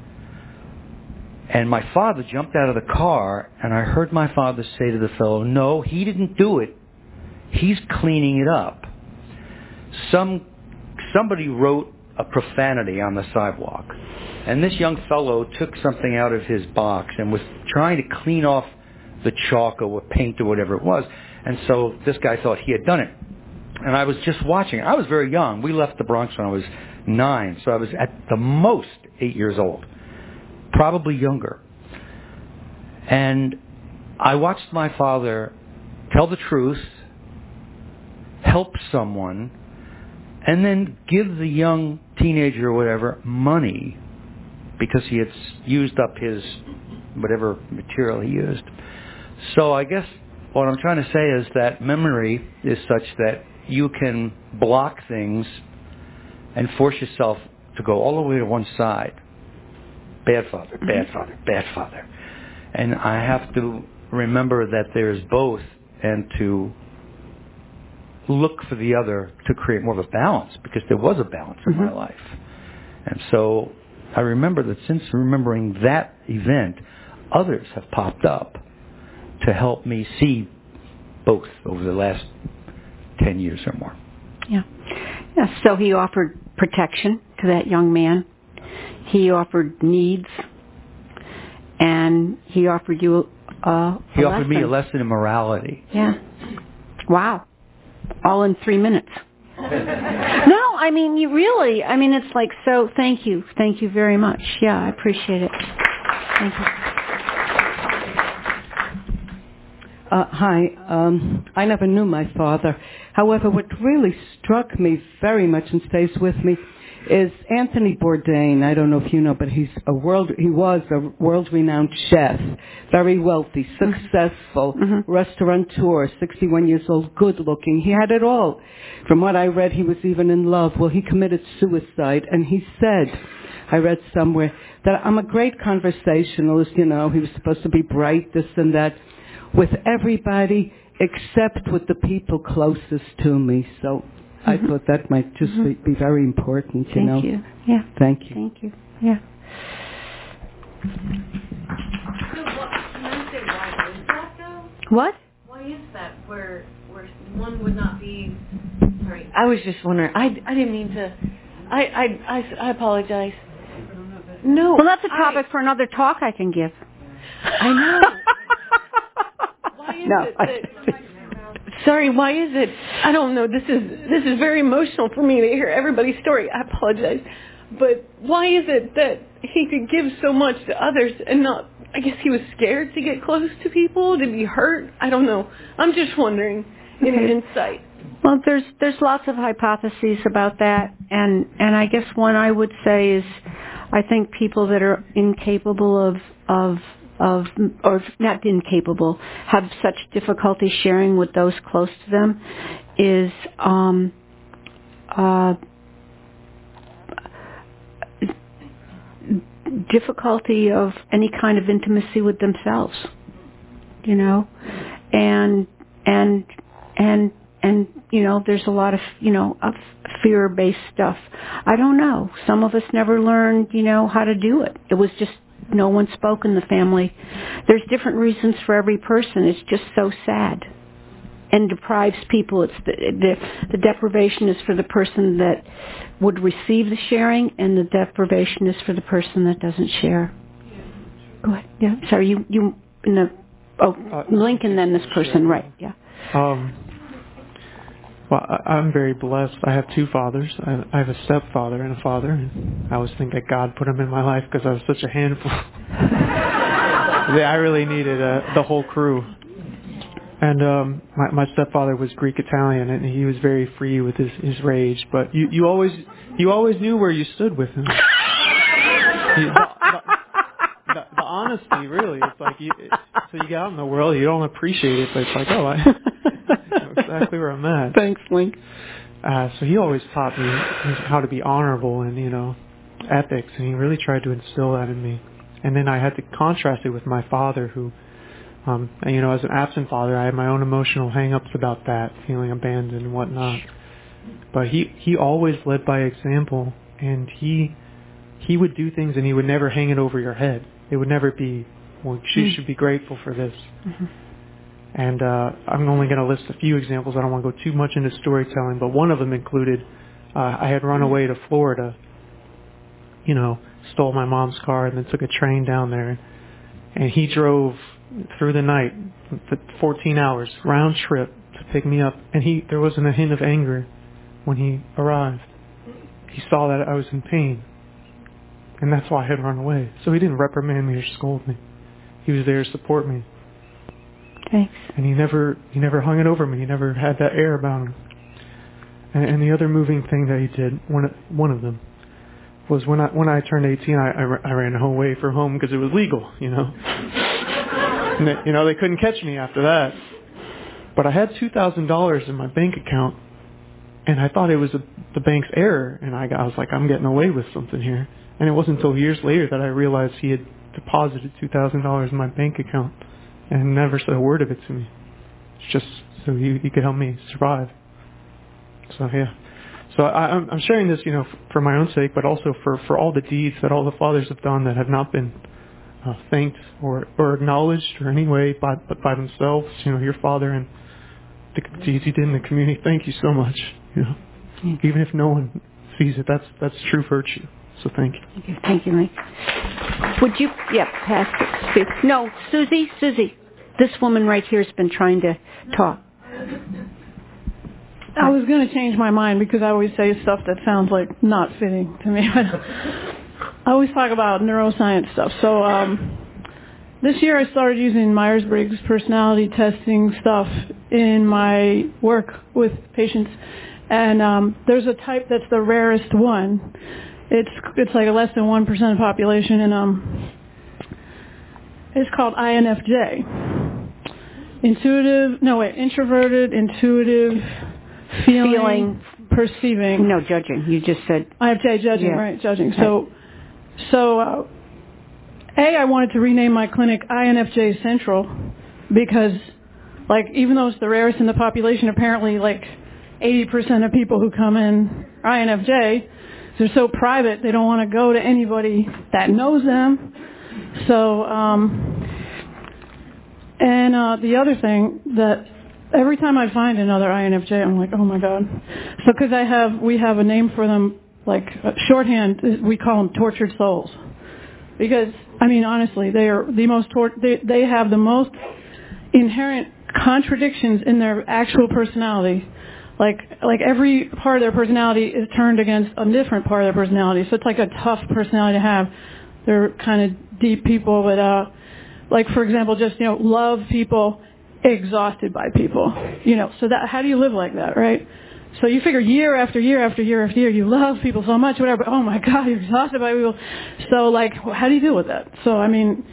And my father jumped out of the car, and I heard my father say to the fellow, no, he didn't do it. He's cleaning it up. Some Somebody wrote a profanity on the sidewalk. And this young fellow took something out of his box and was trying to clean off the chalk or paint or whatever it was. And so this guy thought he had done it. And I was just watching. I was very young. We left the Bronx when I was nine. So I was at the most eight years old. Probably younger. And I watched my father tell the truth, help someone, and then give the young teenager or whatever money because he had used up his whatever material he used. So I guess what I'm trying to say is that memory is such that you can block things and force yourself to go all the way to one side. Bad father, bad father, bad father. And I have to remember that there's both, and to look for the other to create more of a balance, because there was a balance in mm-hmm. my life. And so I remember that since remembering that event, others have popped up to help me see both over the last ten years or more. Yeah. Yeah. So he offered protection to that young man. He offered needs, and he offered you a, a He offered lesson. me a lesson in morality. Yeah. Wow. All in three minutes. No, I mean, you really, I mean, it's like, so thank you. Thank you very much. Yeah, I appreciate it. Thank you. Uh, hi. Um, I never knew my father. However, what really struck me very much and stays with me is Anthony Bourdain. I don't know if you know, but he's a world. He was a world-renowned chef, very wealthy, successful, mm-hmm. restaurateur, sixty-one years old, good-looking. He had it all. From what I read, he was even in love. Well, he committed suicide, and he said, I read somewhere, that I'm a great conversationalist. You know, he was supposed to be bright, this and that, with everybody except with the people closest to me. So I mm-hmm. thought that might just mm-hmm. be, be very important, you Thank know. Thank you. Yeah. Thank you. Thank you. Yeah. What? Why is that where where one would not be... Sorry, I was just wondering. I, I didn't mean to... I, I, I, I apologize. No. Well, that's a topic I, for another talk I can give. I know. Why is no, it that... Sorry, why is it? I don't know. This is this is very emotional for me to hear everybody's story. I apologize. But why is it that he could give so much to others and not... I guess he was scared to get close to people, to be hurt? I don't know. I'm just wondering, any okay. insight. Well, there's there's lots of hypotheses about that, and, and I guess one I would say is I think people that are incapable of of of, or not incapable, have such difficulty sharing with those close to them is um, uh, difficulty of any kind of intimacy with themselves, you know, and and and and you know, there's a lot of you know of fear-based stuff. I don't know. Some of us never learned, you know, how to do it. It was just no one spoke in the family. There's different reasons for every person. It's just so sad and deprives people. It's the, the the deprivation is for the person that would receive the sharing, and the deprivation is for the person that doesn't share. Go ahead. Yeah. Sorry, you you in the oh uh, Lincoln, then this person, sure. Right? Yeah. Um. Well, I, I'm very blessed. I have two fathers. I, I have a stepfather and a father. And I always think that God put them in my life because I was such a handful. I really needed uh, the whole crew. And um, my, my stepfather was Greek Italian, and he was very free with his, his rage. But you, you always you always knew where you stood with him. you, the, the, the, the honesty, really. It's like you, it, so you get out in the world, you don't appreciate it, but it's like, oh, I know exactly where I'm at. Thanks, Link. Uh, so he always taught me how to be honorable and, you know, ethics, and he really tried to instill that in me. And then I had to contrast it with my father, who, um, and, you know, as an absent father, I had my own emotional hang-ups about that, feeling abandoned and whatnot. But he, he always led by example, and he he would do things, and he would never hang it over your head. It would never be, well, she mm-hmm. should be grateful for this. Mm-hmm. And uh, I'm only going to list a few examples. I don't want to go too much into storytelling, but one of them included uh, I had run away to Florida, you know, stole my mom's car and then took a train down there. And he drove through the night, for fourteen hours, round trip, to pick me up. And he there wasn't a hint of anger when he arrived. He saw that I was in pain. And that's why I had run away. So he didn't reprimand me or scold me. He was there to support me. Thanks. And he never he never hung it over me. He never had that air about him. And, and the other moving thing that he did, one one of them, was when I when I turned eighteen, I, I, I ran away from home because it was legal, you know. And they, you know, they couldn't catch me after that. But I had two thousand dollars in my bank account, and I thought it was a, the bank's error. And I, got, I was like, I'm getting away with something here. And it wasn't until years later that I realized he had deposited two thousand dollars in my bank account and never said a word of it to me. It's just so he, he could help me survive. So, yeah. So I, I'm sharing this, you know, for my own sake, but also for, for all the deeds that all the fathers have done that have not been uh, thanked or, or acknowledged or any way by, but by themselves. You know, your father and the deeds he did in the community. Thank you so much. You know, mm. Even if no one sees it, that's that's true virtue. So thank you. Thank you, thank you, Mike. Would you, yeah, pass it. No, Susie, Susie, this woman right here has been trying to talk. I was going to change my mind because I always say stuff that sounds like not fitting to me. I always talk about neuroscience stuff. So um, this year I started using Myers-Briggs personality testing stuff in my work with patients. And um, there's a type that's the rarest one. It's it's like less than one percent of the population, and um, it's called I N F J. Intuitive, no wait, introverted, intuitive, feeling, feeling perceiving. No, judging. You just said. I N F J, judging, yeah. Right, judging. So, so uh, A, I wanted to rename my clinic I N F J Central because, like, even though it's the rarest in the population, apparently, like, eighty percent of people who come in are I N F J. They're so private, they don't want to go to anybody that knows them. So, um, and uh, the other thing that every time I find another I N F J, I'm like, oh my God. So, because I have, we have a name for them, like uh, shorthand, we call them tortured souls. Because, I mean, honestly, they are the most, tor- they, they have the most inherent contradictions in their actual personality. Like, like every part of their personality is turned against a different part of their personality. So it's like a tough personality to have. They're kind of deep people, but, uh, like, for example, just, you know, love people, exhausted by people. You know, so that, how do you live like that, right? So you figure year after year after year after year, you love people so much, whatever, but oh my God, you're exhausted by people. So, like, how do you deal with that? So, I mean,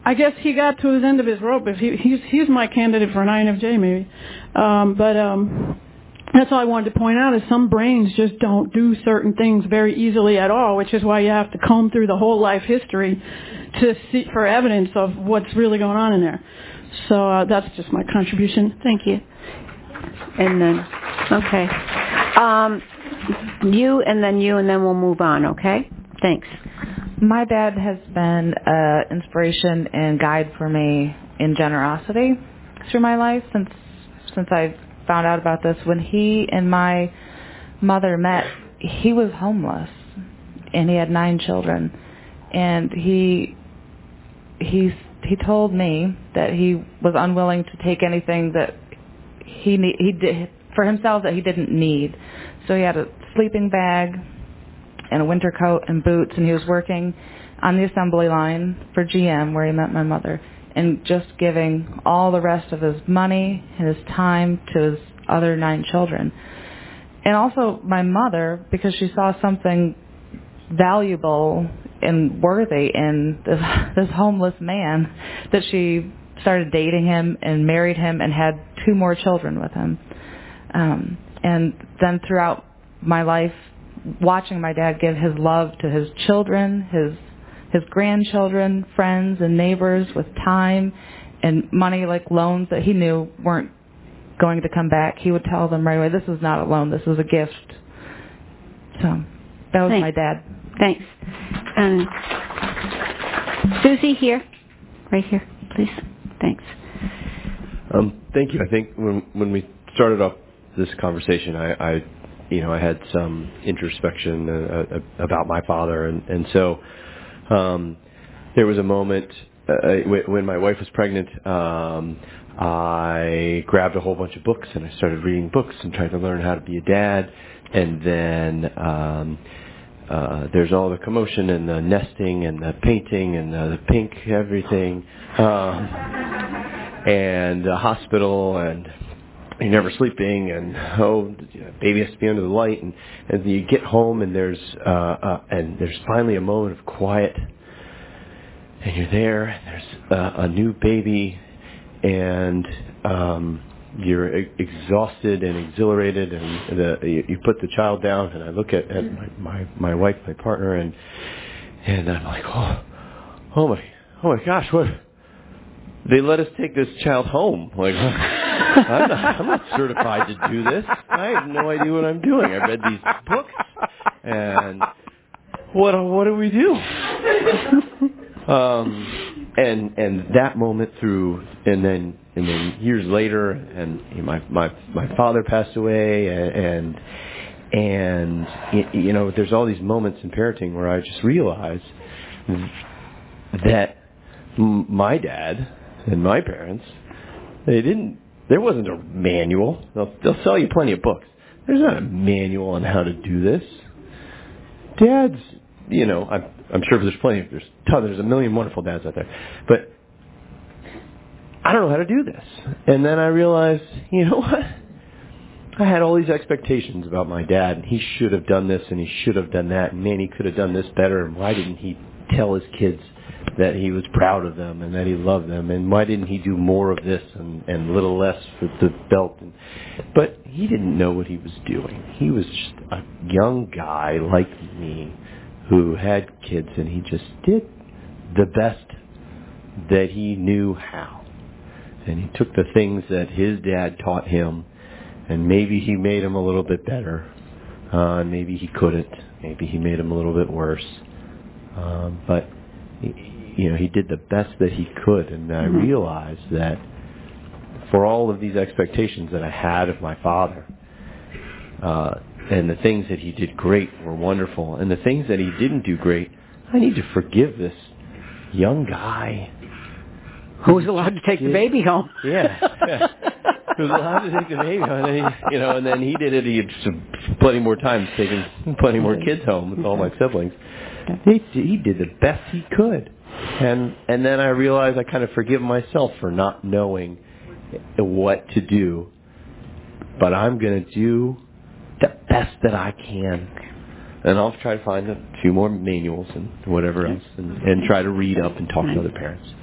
I guess he got to his end of his rope. If he, he's he's my candidate for an I N F J maybe, um, but um, that's all I wanted to point out is some brains just don't do certain things very easily at all, which is why you have to comb through the whole life history to see for evidence of what's really going on in there. So uh, that's just my contribution. Thank you. And then, okay, um, you and then you and then we'll move on. Okay, thanks. My dad has been an inspiration and guide for me in generosity through my life since since I found out about this. When he and my mother met, he was homeless and he had nine children, and he he he told me that he was unwilling to take anything that he need, he did for himself that he didn't need. So he had a sleeping bag and a winter coat and boots, and he was working on the assembly line for G M where he met my mother, and just giving all the rest of his money and his time to his other nine children. And also my mother, because she saw something valuable and worthy in this, this homeless man, that she started dating him and married him and had two more children with him. Um, and then throughout my life, watching my dad give his love to his children, his his grandchildren, friends and neighbors with time and money, like loans that he knew weren't going to come back, he would tell them right away, this is not a loan, this is a gift. So that was Thanks. my dad. Thanks. Um, Susie here, right here, please. Thanks. Um, thank you. I think when when we started off this conversation, I, I you know, I had some introspection uh, about my father, and and so um, there was a moment uh, when my wife was pregnant. Um, I grabbed a whole bunch of books and I started reading books and trying to learn how to be a dad, and then um, uh, there's all the commotion and the nesting and the painting and the, the pink everything, um, and the hospital, and you're never sleeping, and oh, baby has to be under the light, and, and you get home and there's uh, uh, and there's finally a moment of quiet, and you're there, and there's uh, a new baby, and um, you're e- exhausted and exhilarated, and the, you, you put the child down, and I look at, at my, my my wife, my partner, and and I'm like, oh, oh my, oh my gosh, what? They let us take this child home. Like, I'm not, I'm not certified to do this. I have no idea what I'm doing. I read these books, and what what do we do? Um, and and that moment through, and then and then years later, and you know, my my my father passed away, and and you know, there's all these moments in parenting where I just realize that my dad and my parents, they didn't, there wasn't a manual. They'll, they'll sell you plenty of books. There's not a manual on how to do this. Dads, you know, I'm, I'm sure there's plenty, there's tons, there's a million wonderful dads out there. But I don't know how to do this. And then I realized, you know what? I had all these expectations about my dad, and he should have done this, and he should have done that, and man, he could have done this better, and why didn't he tell his kids that he was proud of them and that he loved them, and why didn't he do more of this and, and a little less with the belt? And, but he didn't know what he was doing. He was just a young guy like me who had kids, and he just did the best that he knew how. And he took the things that his dad taught him, and maybe he made him a little bit better, uh, and maybe he couldn't. Maybe he made him a little bit worse. Um, but he, you know, he did the best that he could, and I mm-hmm. realized that for all of these expectations that I had of my father, uh, and the things that he did great were wonderful, and the things that he didn't do great, I need to forgive this young guy who was allowed to take the baby home. Yeah, yeah. Who was allowed to take the baby home, and then he, you know, and then he did it. He had plenty more time taking plenty more kids home with all my siblings. He he did the best he could. And and then I realized I kind of forgive myself for not knowing what to do. But I'm going to do the best that I can. And I'll try to find a few more manuals and whatever else, and, and try to read up and talk to other parents.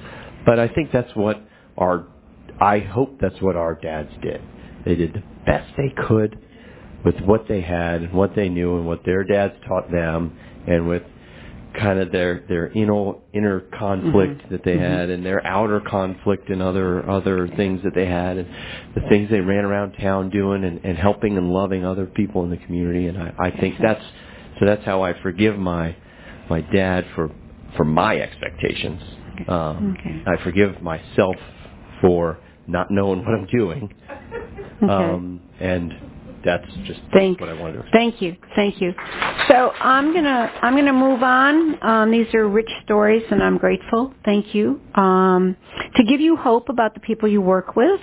But I think that's what our, I hope that's what our dads did. They did the best they could with what they had and what they knew and what their dads taught them, and with kind of their their inner inner conflict mm-hmm. that they mm-hmm. had, and their outer conflict and other other things that they had, and the things they ran around town doing, and, and helping and loving other people in the community. And I, I think that's so that's how I forgive my my dad for for my expectations. Um, okay. I forgive myself for not knowing what I'm doing, okay. um, and that's just Thank, what I wanted to explain. Thank you, thank you. So I'm gonna I'm gonna move on. Um, these are rich stories, and I'm grateful. Thank you. Um, to give you hope about the people you work with.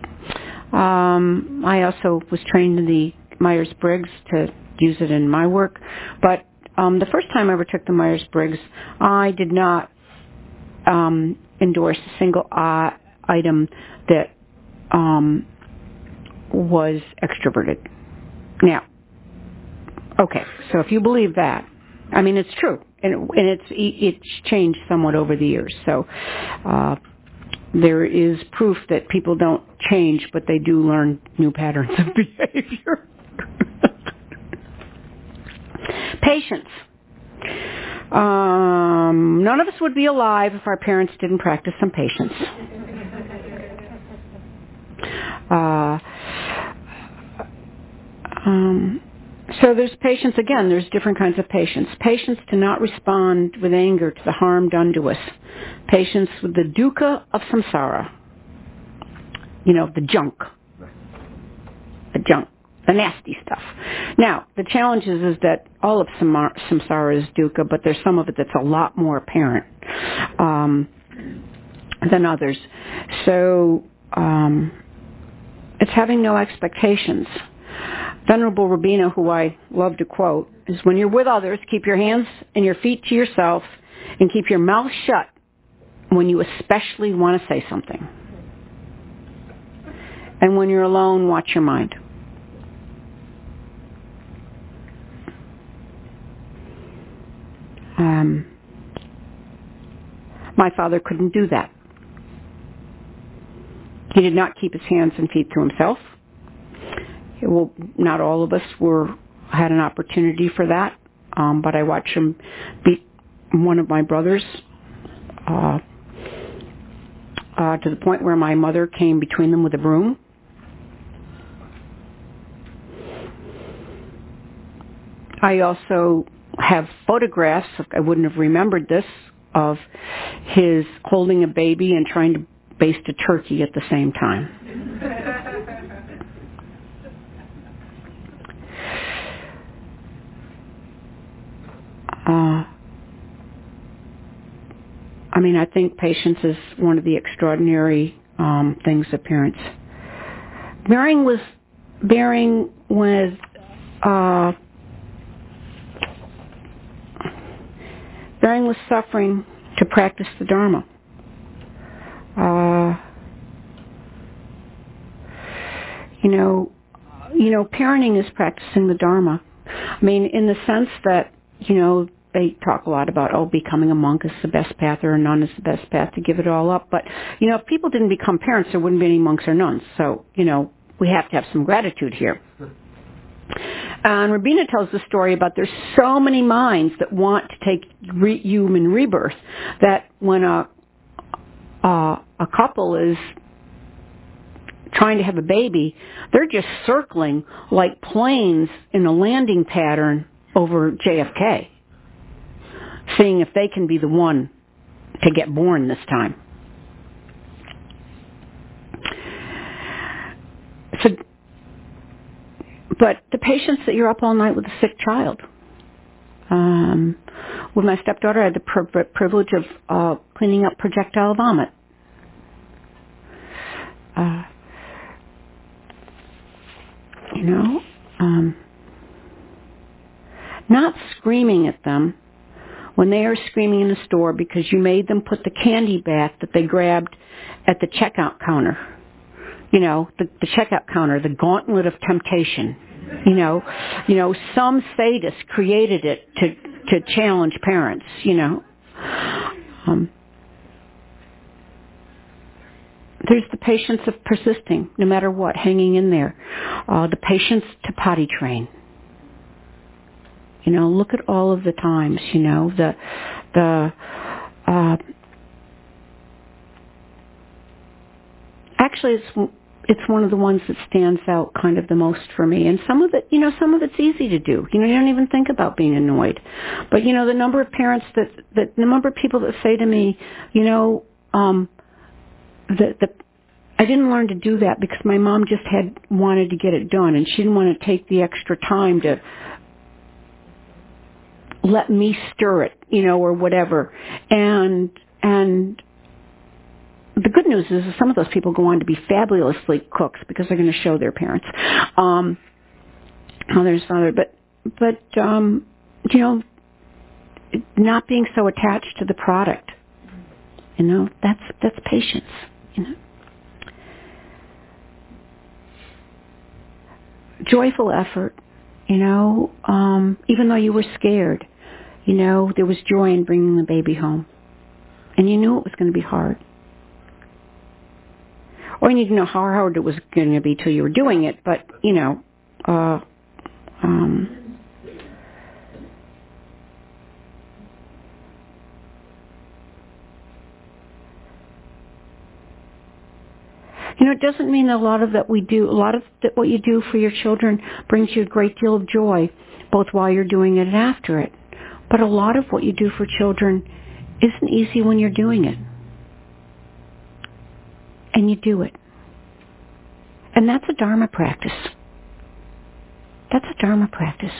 Um, I also was trained in the Myers-Briggs to use it in my work, but um, the first time I ever took the Myers-Briggs, I did not um, endorse a single uh, item that um, was extroverted. Now, okay, so if you believe that, I mean, it's true, and, and it's it's changed somewhat over the years. So uh, there is proof that people don't change, but they do learn new patterns of behavior. Patience. Um, none of us would be alive if our parents didn't practice some patience. Uh, um, so there's patience again. There's different kinds of patience. Patience to not respond with anger to the harm done to us. Patience with the dukkha of samsara. You know, the junk. The junk. The nasty stuff. Now, the challenge is, is that all of samsara is dukkha, but there's some of it that's a lot more apparent um, than others. So, um, it's having no expectations. Venerable Rabina, who I love to quote, is when you're with others, keep your hands and your feet to yourself and keep your mouth shut when you especially want to say something. And when you're alone, watch your mind. Um, my father couldn't do that. He did not keep his hands and feet to himself. Well, not all of us were had an opportunity for that, um, but I watched him beat one of my brothers uh, uh, to the point where my mother came between them with a broom. I also have photographs, I wouldn't have remembered this, of his holding a baby and trying to baste a turkey at the same time. Uh, I mean, I think patience is one of the extraordinary um, things of parents. Bearing with, bearing with, uh, bearing with suffering to practice the Dharma. Uh, you know, you know, parenting is practicing the Dharma. I mean, in the sense that, you know, they talk a lot about, oh, becoming a monk is the best path or a nun is the best path to give it all up. But, you know, if people didn't become parents, there wouldn't be any monks or nuns. So, you know, we have to have some gratitude here. And Rabina tells the story about there's so many minds that want to take re- human rebirth that when a uh, a couple is trying to have a baby, they're just circling like planes in a landing pattern over J F K, seeing if they can be the one to get born this time. So, but the patience that you're up all night with a sick child. Um, with my stepdaughter, I had the pri- privilege of uh, cleaning up projectile vomit. Uh, you know, um, not screaming at them when they are screaming in the store because you made them put the candy back that they grabbed at the checkout counter. You know, the, the checkout counter, the gauntlet of temptation. You know, you know, some sadist created it to to challenge parents. You know, um, there's the patience of persisting, no matter what, hanging in there. Uh, the patience to potty train. You know, look at all of the times, you know, the, the, uh, actually it's, it's one of the ones that stands out kind of the most for me. And some of it, you know, some of it's easy to do. You know, you don't even think about being annoyed. But, you know, the number of parents that, that the number of people that say to me, you know, um, the, the, I didn't learn to do that because my mom just had wanted to get it done, and she didn't want to take the extra time to let me stir it, you know, or whatever. And and the good news is that some of those people go on to be fabulously cooks because they're going to show their parents. Um, others, other, but but um, you know, not being so attached to the product, you know, that's that's patience, you know. Joyful effort, you know, um, even though you were scared, you know, there was joy in bringing the baby home. And you knew it was going to be hard. Or you didn't know how hard it was going to be till you were doing it, but, you know, uh, um, you know, it doesn't mean that a lot of that we do, a lot of that what you do for your children brings you a great deal of joy, both while you're doing it and after it. But a lot of what you do for children isn't easy when you're doing it. And you do it. And that's a Dharma practice. That's a Dharma practice.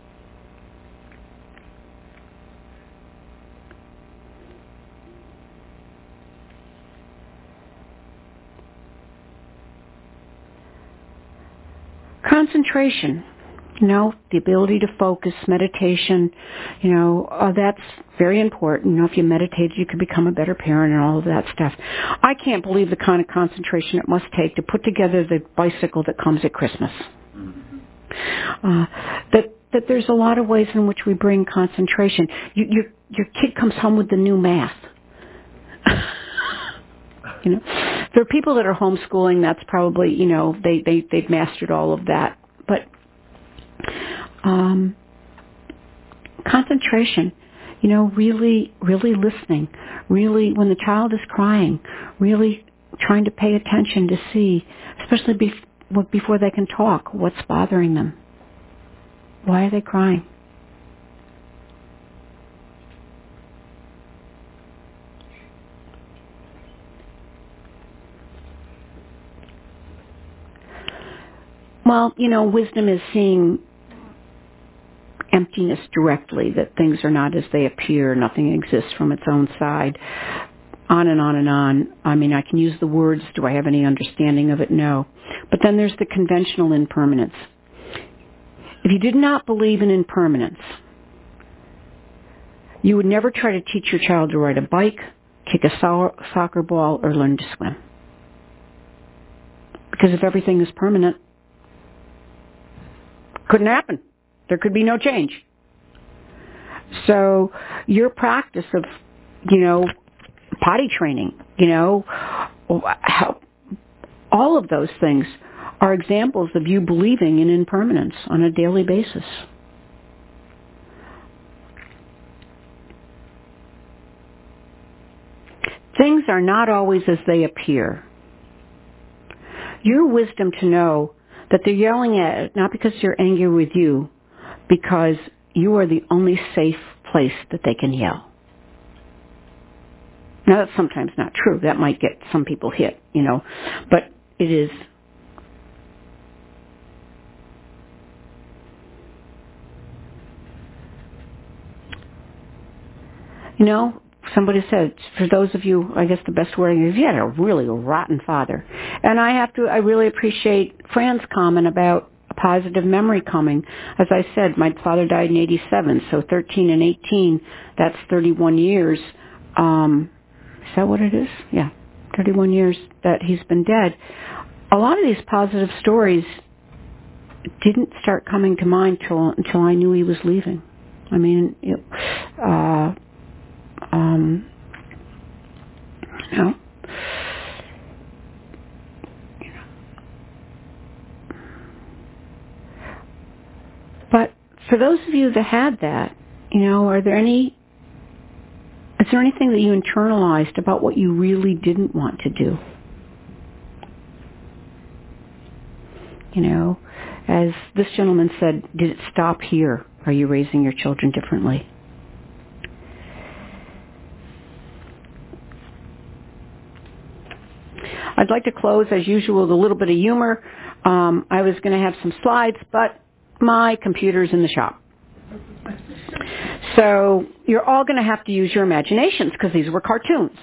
Concentration, you know, the ability to focus, meditation, you know, uh, that's very important. You know, if you meditate, you can become a better parent and all of that stuff. I can't believe the kind of concentration it must take to put together the bicycle that comes at Christmas. Uh, that that there's a lot of ways in which we bring concentration. You, your your kid comes home with the new math. You know, there are people that are homeschooling. That's probably, you know, they they they've mastered all of that. But um, concentration, you know, really really listening, really when the child is crying, really trying to pay attention to see, especially bef- before they can talk, what's bothering them. Why are they crying? Well, you know, wisdom is seeing emptiness directly, that things are not as they appear, nothing exists from its own side, on and on and on. I mean, I can use the words, do I have any understanding of it? No. But then there's the conventional impermanence. If you did not believe in impermanence, you would never try to teach your child to ride a bike, kick a so- soccer ball, or learn to swim. Because if everything is permanent, couldn't happen. There could be no change. So your practice of, you know, potty training, you know, how, all of those things are examples of you believing in impermanence on a daily basis. Things are not always as they appear. Your wisdom to know that they're yelling at it, not because they're angry with you, because you are the only safe place that they can yell. Now, that's sometimes not true. That might get some people hit, you know, but it is. You know, somebody said, for those of you, I guess the best wording is, you had a really rotten father. And I have to, I really appreciate Fran's comment about a positive memory coming. As I said, my father died in eighty-seven, so thirteen and eighteen, that's thirty-one years. Um, is that what it is? Yeah, thirty-one years that he's been dead. A lot of these positive stories didn't start coming to mind till, until I knew he was leaving. I mean, it, uh, Um, you know, for those of you that had that, you know, are there any, is there anything that you internalized about what you really didn't want to do? You know, as this gentleman said, did it stop here? Are you raising your children differently? I'd like to close, as usual, with a little bit of humor. Um, I was going to have some slides, but my computer's in the shop. So you're all going to have to use your imaginations, because these were cartoons.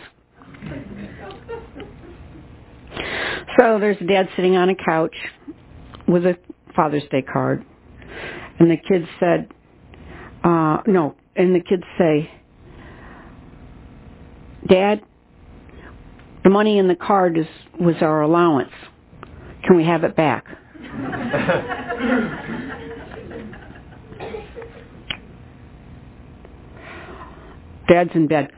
So there's a dad sitting on a couch with a Father's Day card. And the kids said, uh, no, and the kids say, Dad, the money in the card is was our allowance. Can we have it back? Dad's in bed.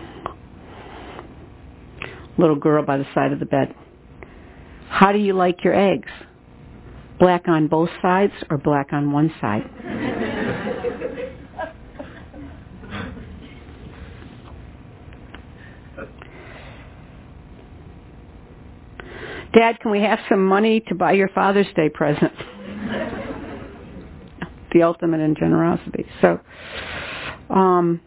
Little girl by the side of the bed. How do you like your eggs? Black on both sides or black on one side? Dad, can we have some money to buy your Father's Day present? The ultimate in generosity. So, um,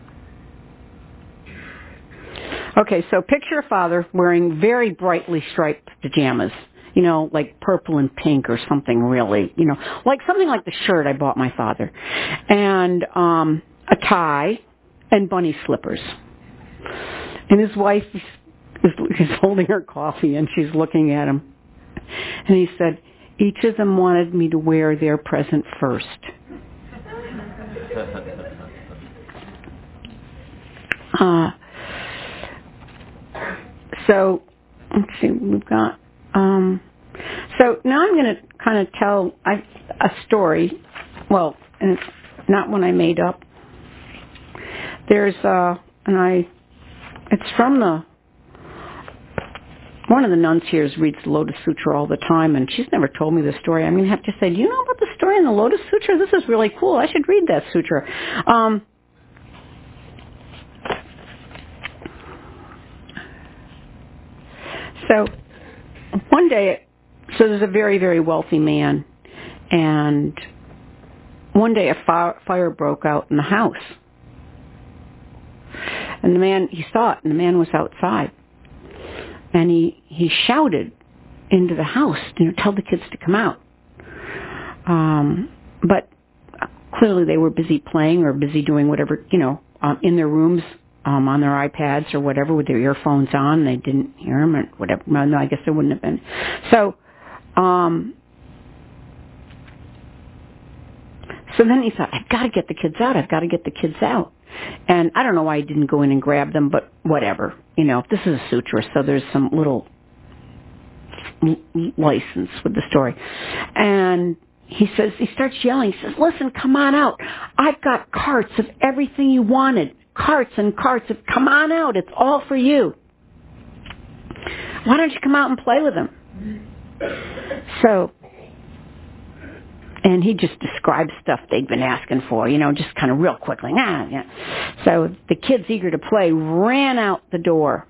okay, so picture a father wearing very brightly striped pajamas, you know, like purple and pink or something really, you know, like something like the shirt I bought my father, and um, a tie and bunny slippers. And his wife is He's holding her coffee and she's looking at him. And he said, each of them wanted me to wear their present first. Uh, so, let's see, we've got, um, so now I'm going to kind of tell I, a story. Well, and it's not one I made up. There's, uh, and I, it's from the, one of the nuns here reads the Lotus Sutra all the time, and she's never told me the story. I'm going to have to say, do you know about the story in the Lotus Sutra? This is really cool. I should read that sutra. Um, so one day, so there's a very, very wealthy man, and one day a fire, fire broke out in the house. And the man, he saw it, and the man was outside. And he, he shouted into the house, you know, tell the kids to come out. Um, but clearly they were busy playing or busy doing whatever, you know, um, in their rooms, um, on their iPads or whatever with their earphones on. They didn't hear him or whatever. Well, no, I guess there wouldn't have been. So, um, so then he thought, I've got to get the kids out. I've got to get the kids out. And I don't know why he didn't go in and grab them, but whatever. You know, this is a sutra, so there's some little license with the story. And he says, he starts yelling. He says, listen, come on out. I've got carts of everything you wanted. Carts and carts of, come on out. It's all for you. Why don't you come out and play with them? So, and he just described stuff they'd been asking for, you know, just kind of real quickly. Ah, yeah. So the kids, eager to play, ran out the door.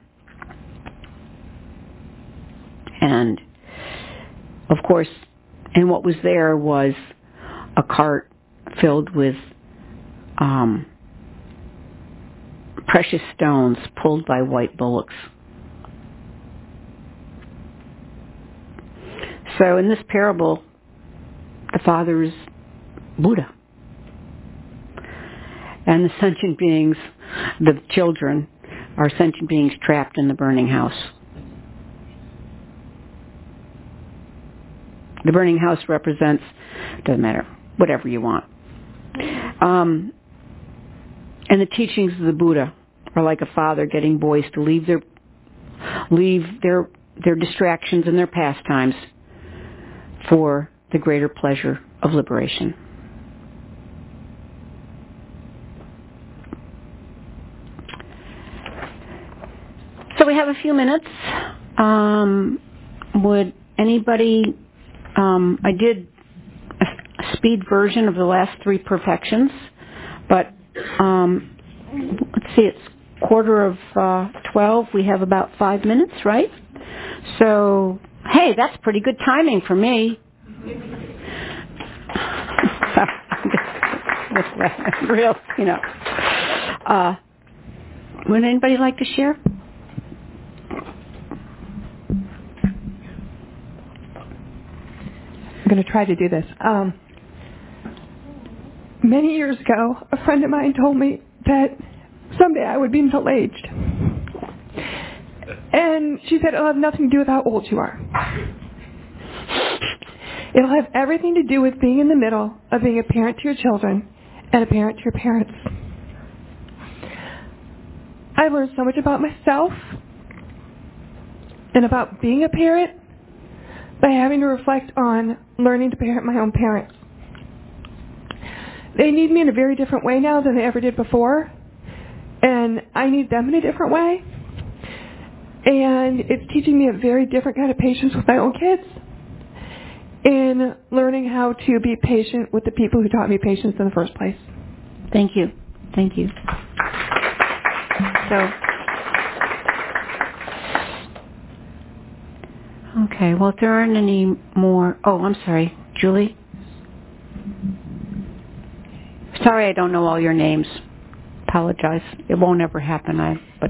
And, of course, and what was there was a cart filled with um, precious stones pulled by white bullocks. So in this parable, the Father is Buddha. And the sentient beings, the children, are sentient beings trapped in the burning house. The burning house represents, doesn't matter, whatever you want. Um, and the teachings of the Buddha are like a father getting boys to leave their leave their their distractions and their pastimes for the greater pleasure of liberation. So we have a few minutes. Um, would anybody, um, I did a speed version of the last three perfections. But um, let's see, it's quarter of uh, twelve. We have about five minutes, right? So, hey, that's pretty good timing for me. Real, you know. Uh, would anybody like to share? I'm going to try to do this. Um, many years ago, a friend of mine told me that someday I would be middle-aged. And she said it'll have nothing to do with how old you are. It'll have everything to do with being in the middle of being a parent to your children and a parent to your parents. I've learned so much about myself and about being a parent by having to reflect on learning to parent my own parents. They need me in a very different way now than they ever did before, and I need them in a different way. And it's teaching me a very different kind of patience with my own kids, in learning how to be patient with the people who taught me patience in the first place. Thank you. Thank you. So, okay, well, if there aren't any more... Oh, I'm sorry. Julie? Sorry I don't know all your names. Apologize. It won't ever happen, I. but...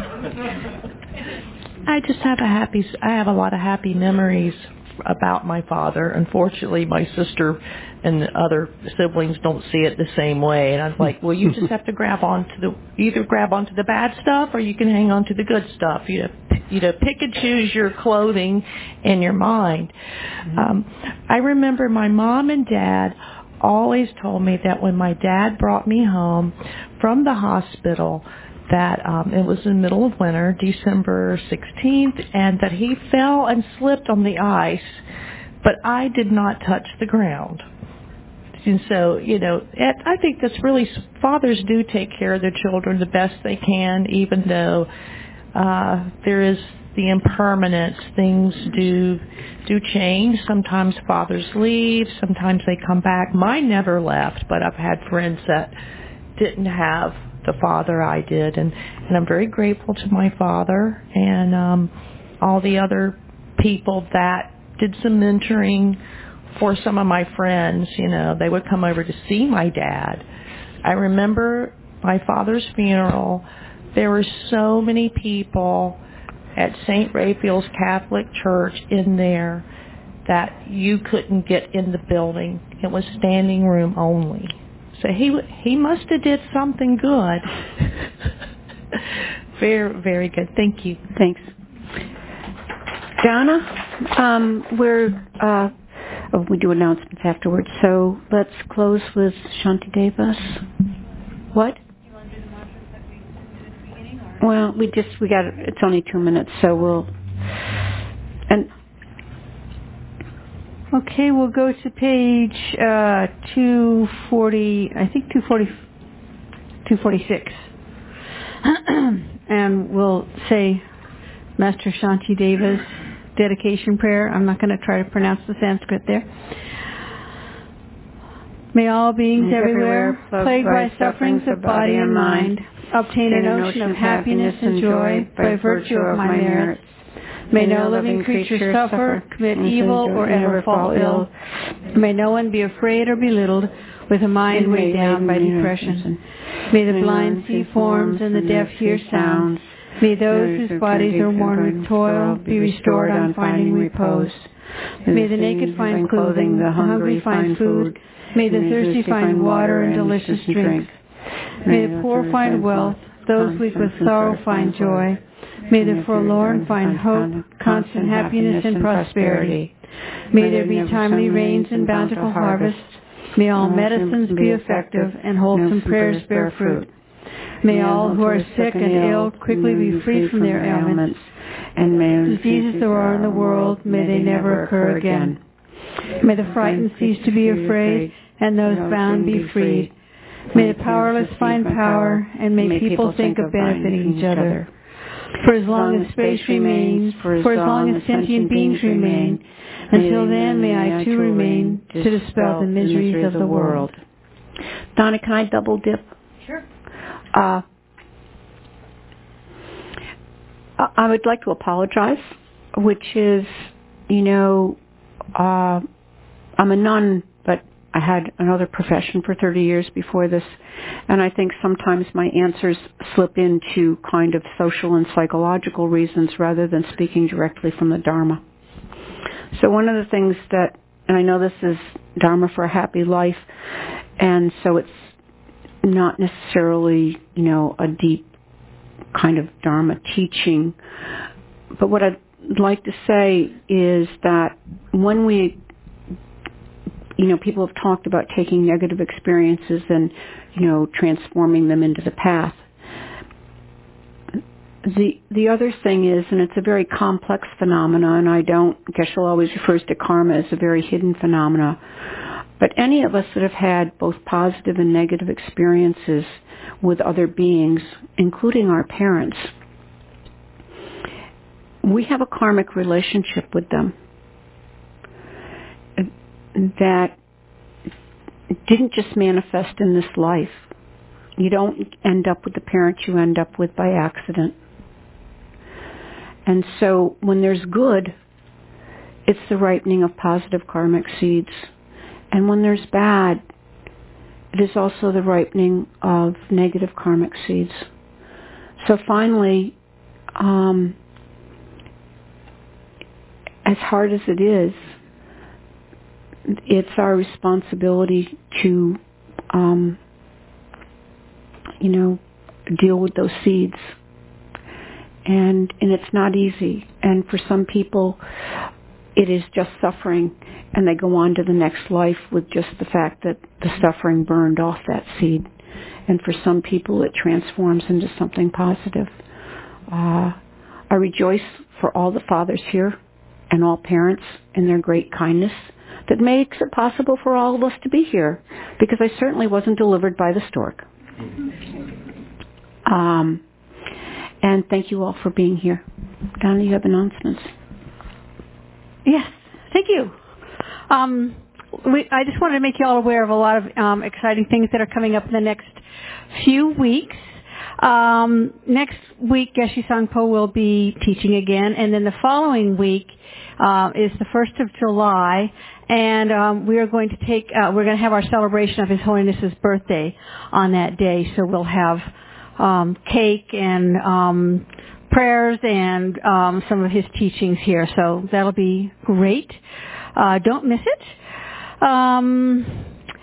I just have a happy... I have a lot of happy memories about my father. Unfortunately, my sister and the other siblings don't see it the same way. And I was like, well, you just have to grab onto the, either grab onto the bad stuff or you can hang on to the good stuff. You know, you know, pick and choose your clothing and your mind. Mm-hmm. Um, I remember my mom and dad always told me that when my dad brought me home from the hospital, that um, it was in the middle of winter, December sixteenth, and that he fell and slipped on the ice, but I did not touch the ground. And so, you know, it, I think that's really, fathers do take care of their children the best they can, even though uh, there is the impermanence. Things do do change. Sometimes fathers leave, sometimes they come back. Mine never left, but I've had friends that didn't have the father I did, and, and I'm very grateful to my father and um, all the other people that did some mentoring for some of my friends. You know, they would come over to see my dad. I remember my father's funeral. There were so many people at Saint Raphael's Catholic Church in there that you couldn't get in the building. It was standing room only. So he he must have did something good. very, very good. Thank you. Thanks. Donna, um, we're, uh, oh, we do announcements afterwards, so let's close with Shanti Devas. What? Well, we just, we got, it's only two minutes, so we'll, and okay, we'll go to page uh, two forty, I think two forty, two forty-six. And we'll say Master Shanti Deva's dedication prayer. I'm not going to try to pronounce the Sanskrit there. May all beings everywhere, plagued by sufferings of body and mind, obtain an ocean of happiness and joy by virtue of my merits. May no living creature suffer, commit evil, or ever fall ill. May no one be afraid or belittled with a mind weighed down by depression. May the blind see forms and the deaf hear sounds. May those whose bodies are worn with toil be restored on finding repose. May the naked find clothing, the hungry find food. May the thirsty find water and delicious drink. May the poor find wealth, those weak with sorrow find joy. May the forlorn find hope, constant happiness and prosperity. May there be timely rains and bountiful harvests. May all medicines be effective and wholesome prayers bear fruit. May all who are sick and ill quickly be freed from their ailments. And may diseases there are in the world, may they never occur again. May the frightened cease to be afraid, and those bound be freed. May the powerless find power, and may people think of benefiting each other. for as long as space remains, for as long as sentient beings remain. Until then, may I too remain to dispel the miseries of the world. Donna, can I double dip? Sure. Uh, I would like to apologize, which is, you know, uh, I'm a nun, but I had another profession for thirty years before this, and I think sometimes my answers slip into kind of social and psychological reasons rather than speaking directly from the Dharma. So one of the things that, and I know this is Dharma for a Happy Life, and so it's not necessarily, you know, a deep kind of Dharma teaching, but what I'd like to say is that when we, you know, people have talked about taking negative experiences and, you know, transforming them into the path. The the other thing is, and it's a very complex phenomena, and I don't, Geshe always refers to karma as a very hidden phenomena, but any of us that have had both positive and negative experiences with other beings, including our parents, we have a karmic relationship with them that didn't just manifest in this life. You don't end up with the parent you end up with by accident. And so when there's good, it's the ripening of positive karmic seeds. And when there's bad, it is also the ripening of negative karmic seeds. So finally, um, as hard as it is, it's our responsibility to, um, you know, deal with those seeds. And and it's not easy. And for some people, it is just suffering, and they go on to the next life with just the fact that the suffering burned off that seed. And for some people, it transforms into something positive. Uh, I rejoice for all the fathers here and all parents in their great kindness that makes it possible for all of us to be here, because I certainly wasn't delivered by the stork. Um, and thank you all for being here. Donna, you have announcements. Yes, thank you. Um, we, I just wanted to make you all aware of a lot of um, exciting things that are coming up in the next few weeks. Um, next week, Geshe Sangpo will be teaching again, and then the following week uh, is the first of July, and um, we are going to take, uh, we're going to have our celebration of His Holiness's birthday on that day. So we'll have um, cake and um, prayers and um, some of his teachings here. So that'll be great. Uh, don't miss it. Um,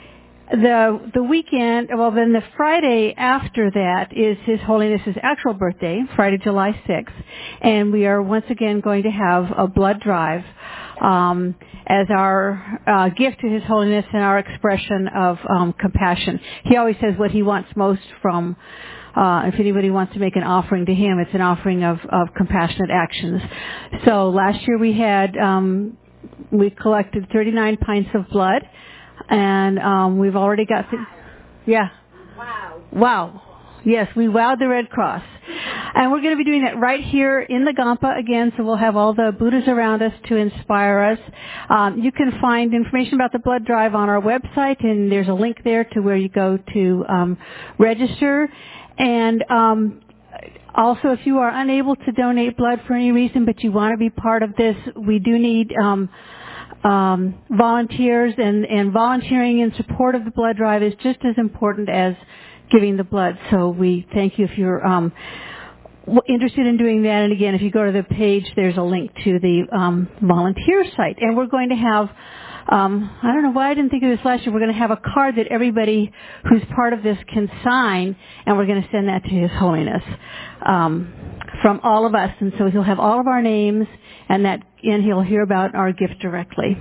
The the weekend, well then the Friday after that is His Holiness's actual birthday, Friday, July sixth, and we are once again going to have a blood drive um, as our uh, gift to His Holiness and our expression of um, compassion. He always says what he wants most from, uh, if anybody wants to make an offering to him, it's an offering of, of compassionate actions. So last year we had, um, we collected thirty-nine pints of blood. And um, we've already got, th- yeah. Wow. Wow. Yes, we wowed the Red Cross. And we're going to be doing that right here in the Gampa again, so we'll have all the Buddhas around us to inspire us. Um, you can find information about the blood drive on our website, and there's a link there to where you go to um, register. And um, also, if you are unable to donate blood for any reason, but you want to be part of this, we do need Um, Um, volunteers, and, and volunteering in support of the blood drive is just as important as giving the blood. So we thank you if you're um, interested in doing that. And again, if you go to the page, there's a link to the um, volunteer site. And we're going to have, um, I don't know why I didn't think of this last year, we're going to have a card that everybody who's part of this can sign, and we're going to send that to His Holiness um, from all of us. And so he'll have all of our names, and that and he'll hear about our gift directly.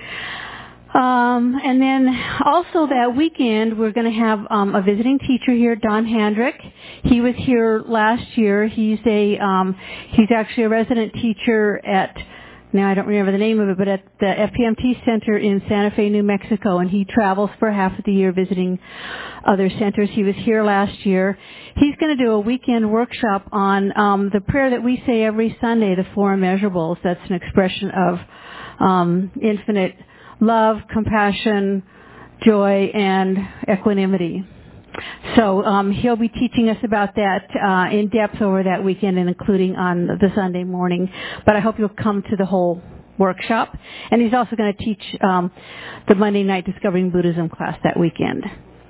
Um, and then also that weekend, we're going to have um, a visiting teacher here, Don Handrick. He was here last year. He's a um, he's actually a resident teacher at now I don't remember the name of it, but at the F P M T Center in Santa Fe, New Mexico, and he travels for half of the year visiting other centers. He was here last year. He's going to do a weekend workshop on um, the prayer that we say every Sunday, the four immeasurables. That's an expression of um, infinite love, compassion, joy, and equanimity. So um, he'll be teaching us about that uh, in depth over that weekend and including on the Sunday morning. But I hope you'll come to the whole workshop. And he's also going to teach um, the Monday night Discovering Buddhism class that weekend.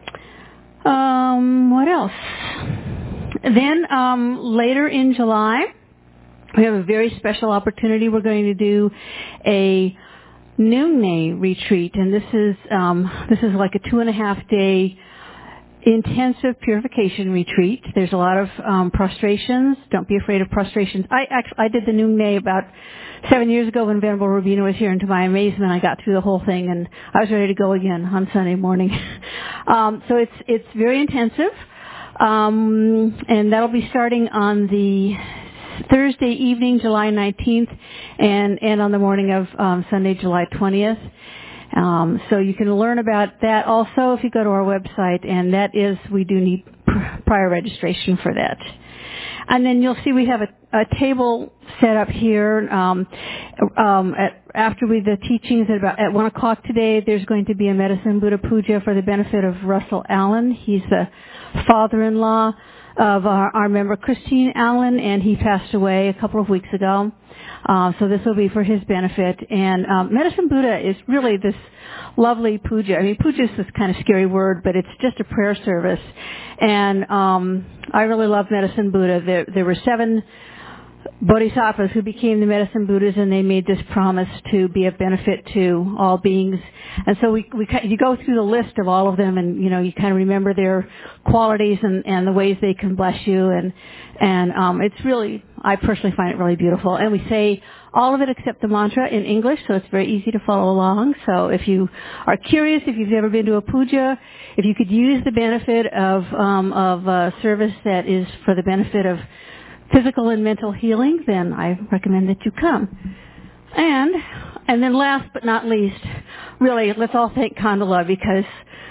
Um, what else? Then um, later in July, we have a very special opportunity. We're going to do a Noonday retreat, and this is um, this is like a two and a half day intensive purification retreat. There's a lot of um, prostrations. Don't be afraid of prostrations. I actually I did the Noonday about seven years ago when Venerable Rubina was here, and to my amazement, I got through the whole thing, and I was ready to go again on Sunday morning. um, so it's it's very intensive, um, and that'll be starting on the Thursday evening, July nineteenth, and and on the morning of um, Sunday, July twentieth. Um, so you can learn about that also if you go to our website, and that is, we do need prior registration for that. And then you'll see we have a, a table set up here. Um, um, at, after we the teachings at about at one o'clock today, there's going to be a Medicine Buddha Puja for the benefit of Russell Allen. He's the father-in-law of our, our member Christine Allen, and he passed away a couple of weeks ago. Uh, so this will be for his benefit. And um, Medicine Buddha is really this lovely puja. I mean, puja is this kind of scary word, but it's just a prayer service. And um, I really love Medicine Buddha. There, there were seven bodhisattvas who became the Medicine Buddhas, and they made this promise to be of benefit to all beings. And so we, we you go through the list of all of them, and you know you kind of remember their qualities and, and the ways they can bless you, and and um, it's really, I personally find it really beautiful. And we say all of it except the mantra in English, so it's very easy to follow along. So if you are curious, if you've never been to a puja, if you could use the benefit of um, of a service that is for the benefit of physical and mental healing, then I recommend that you come. And and then last but not least, really, let's all thank Kandala because...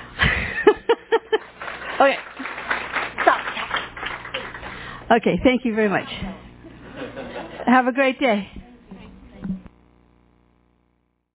okay. Stop. Okay, thank you very much. Have a great day.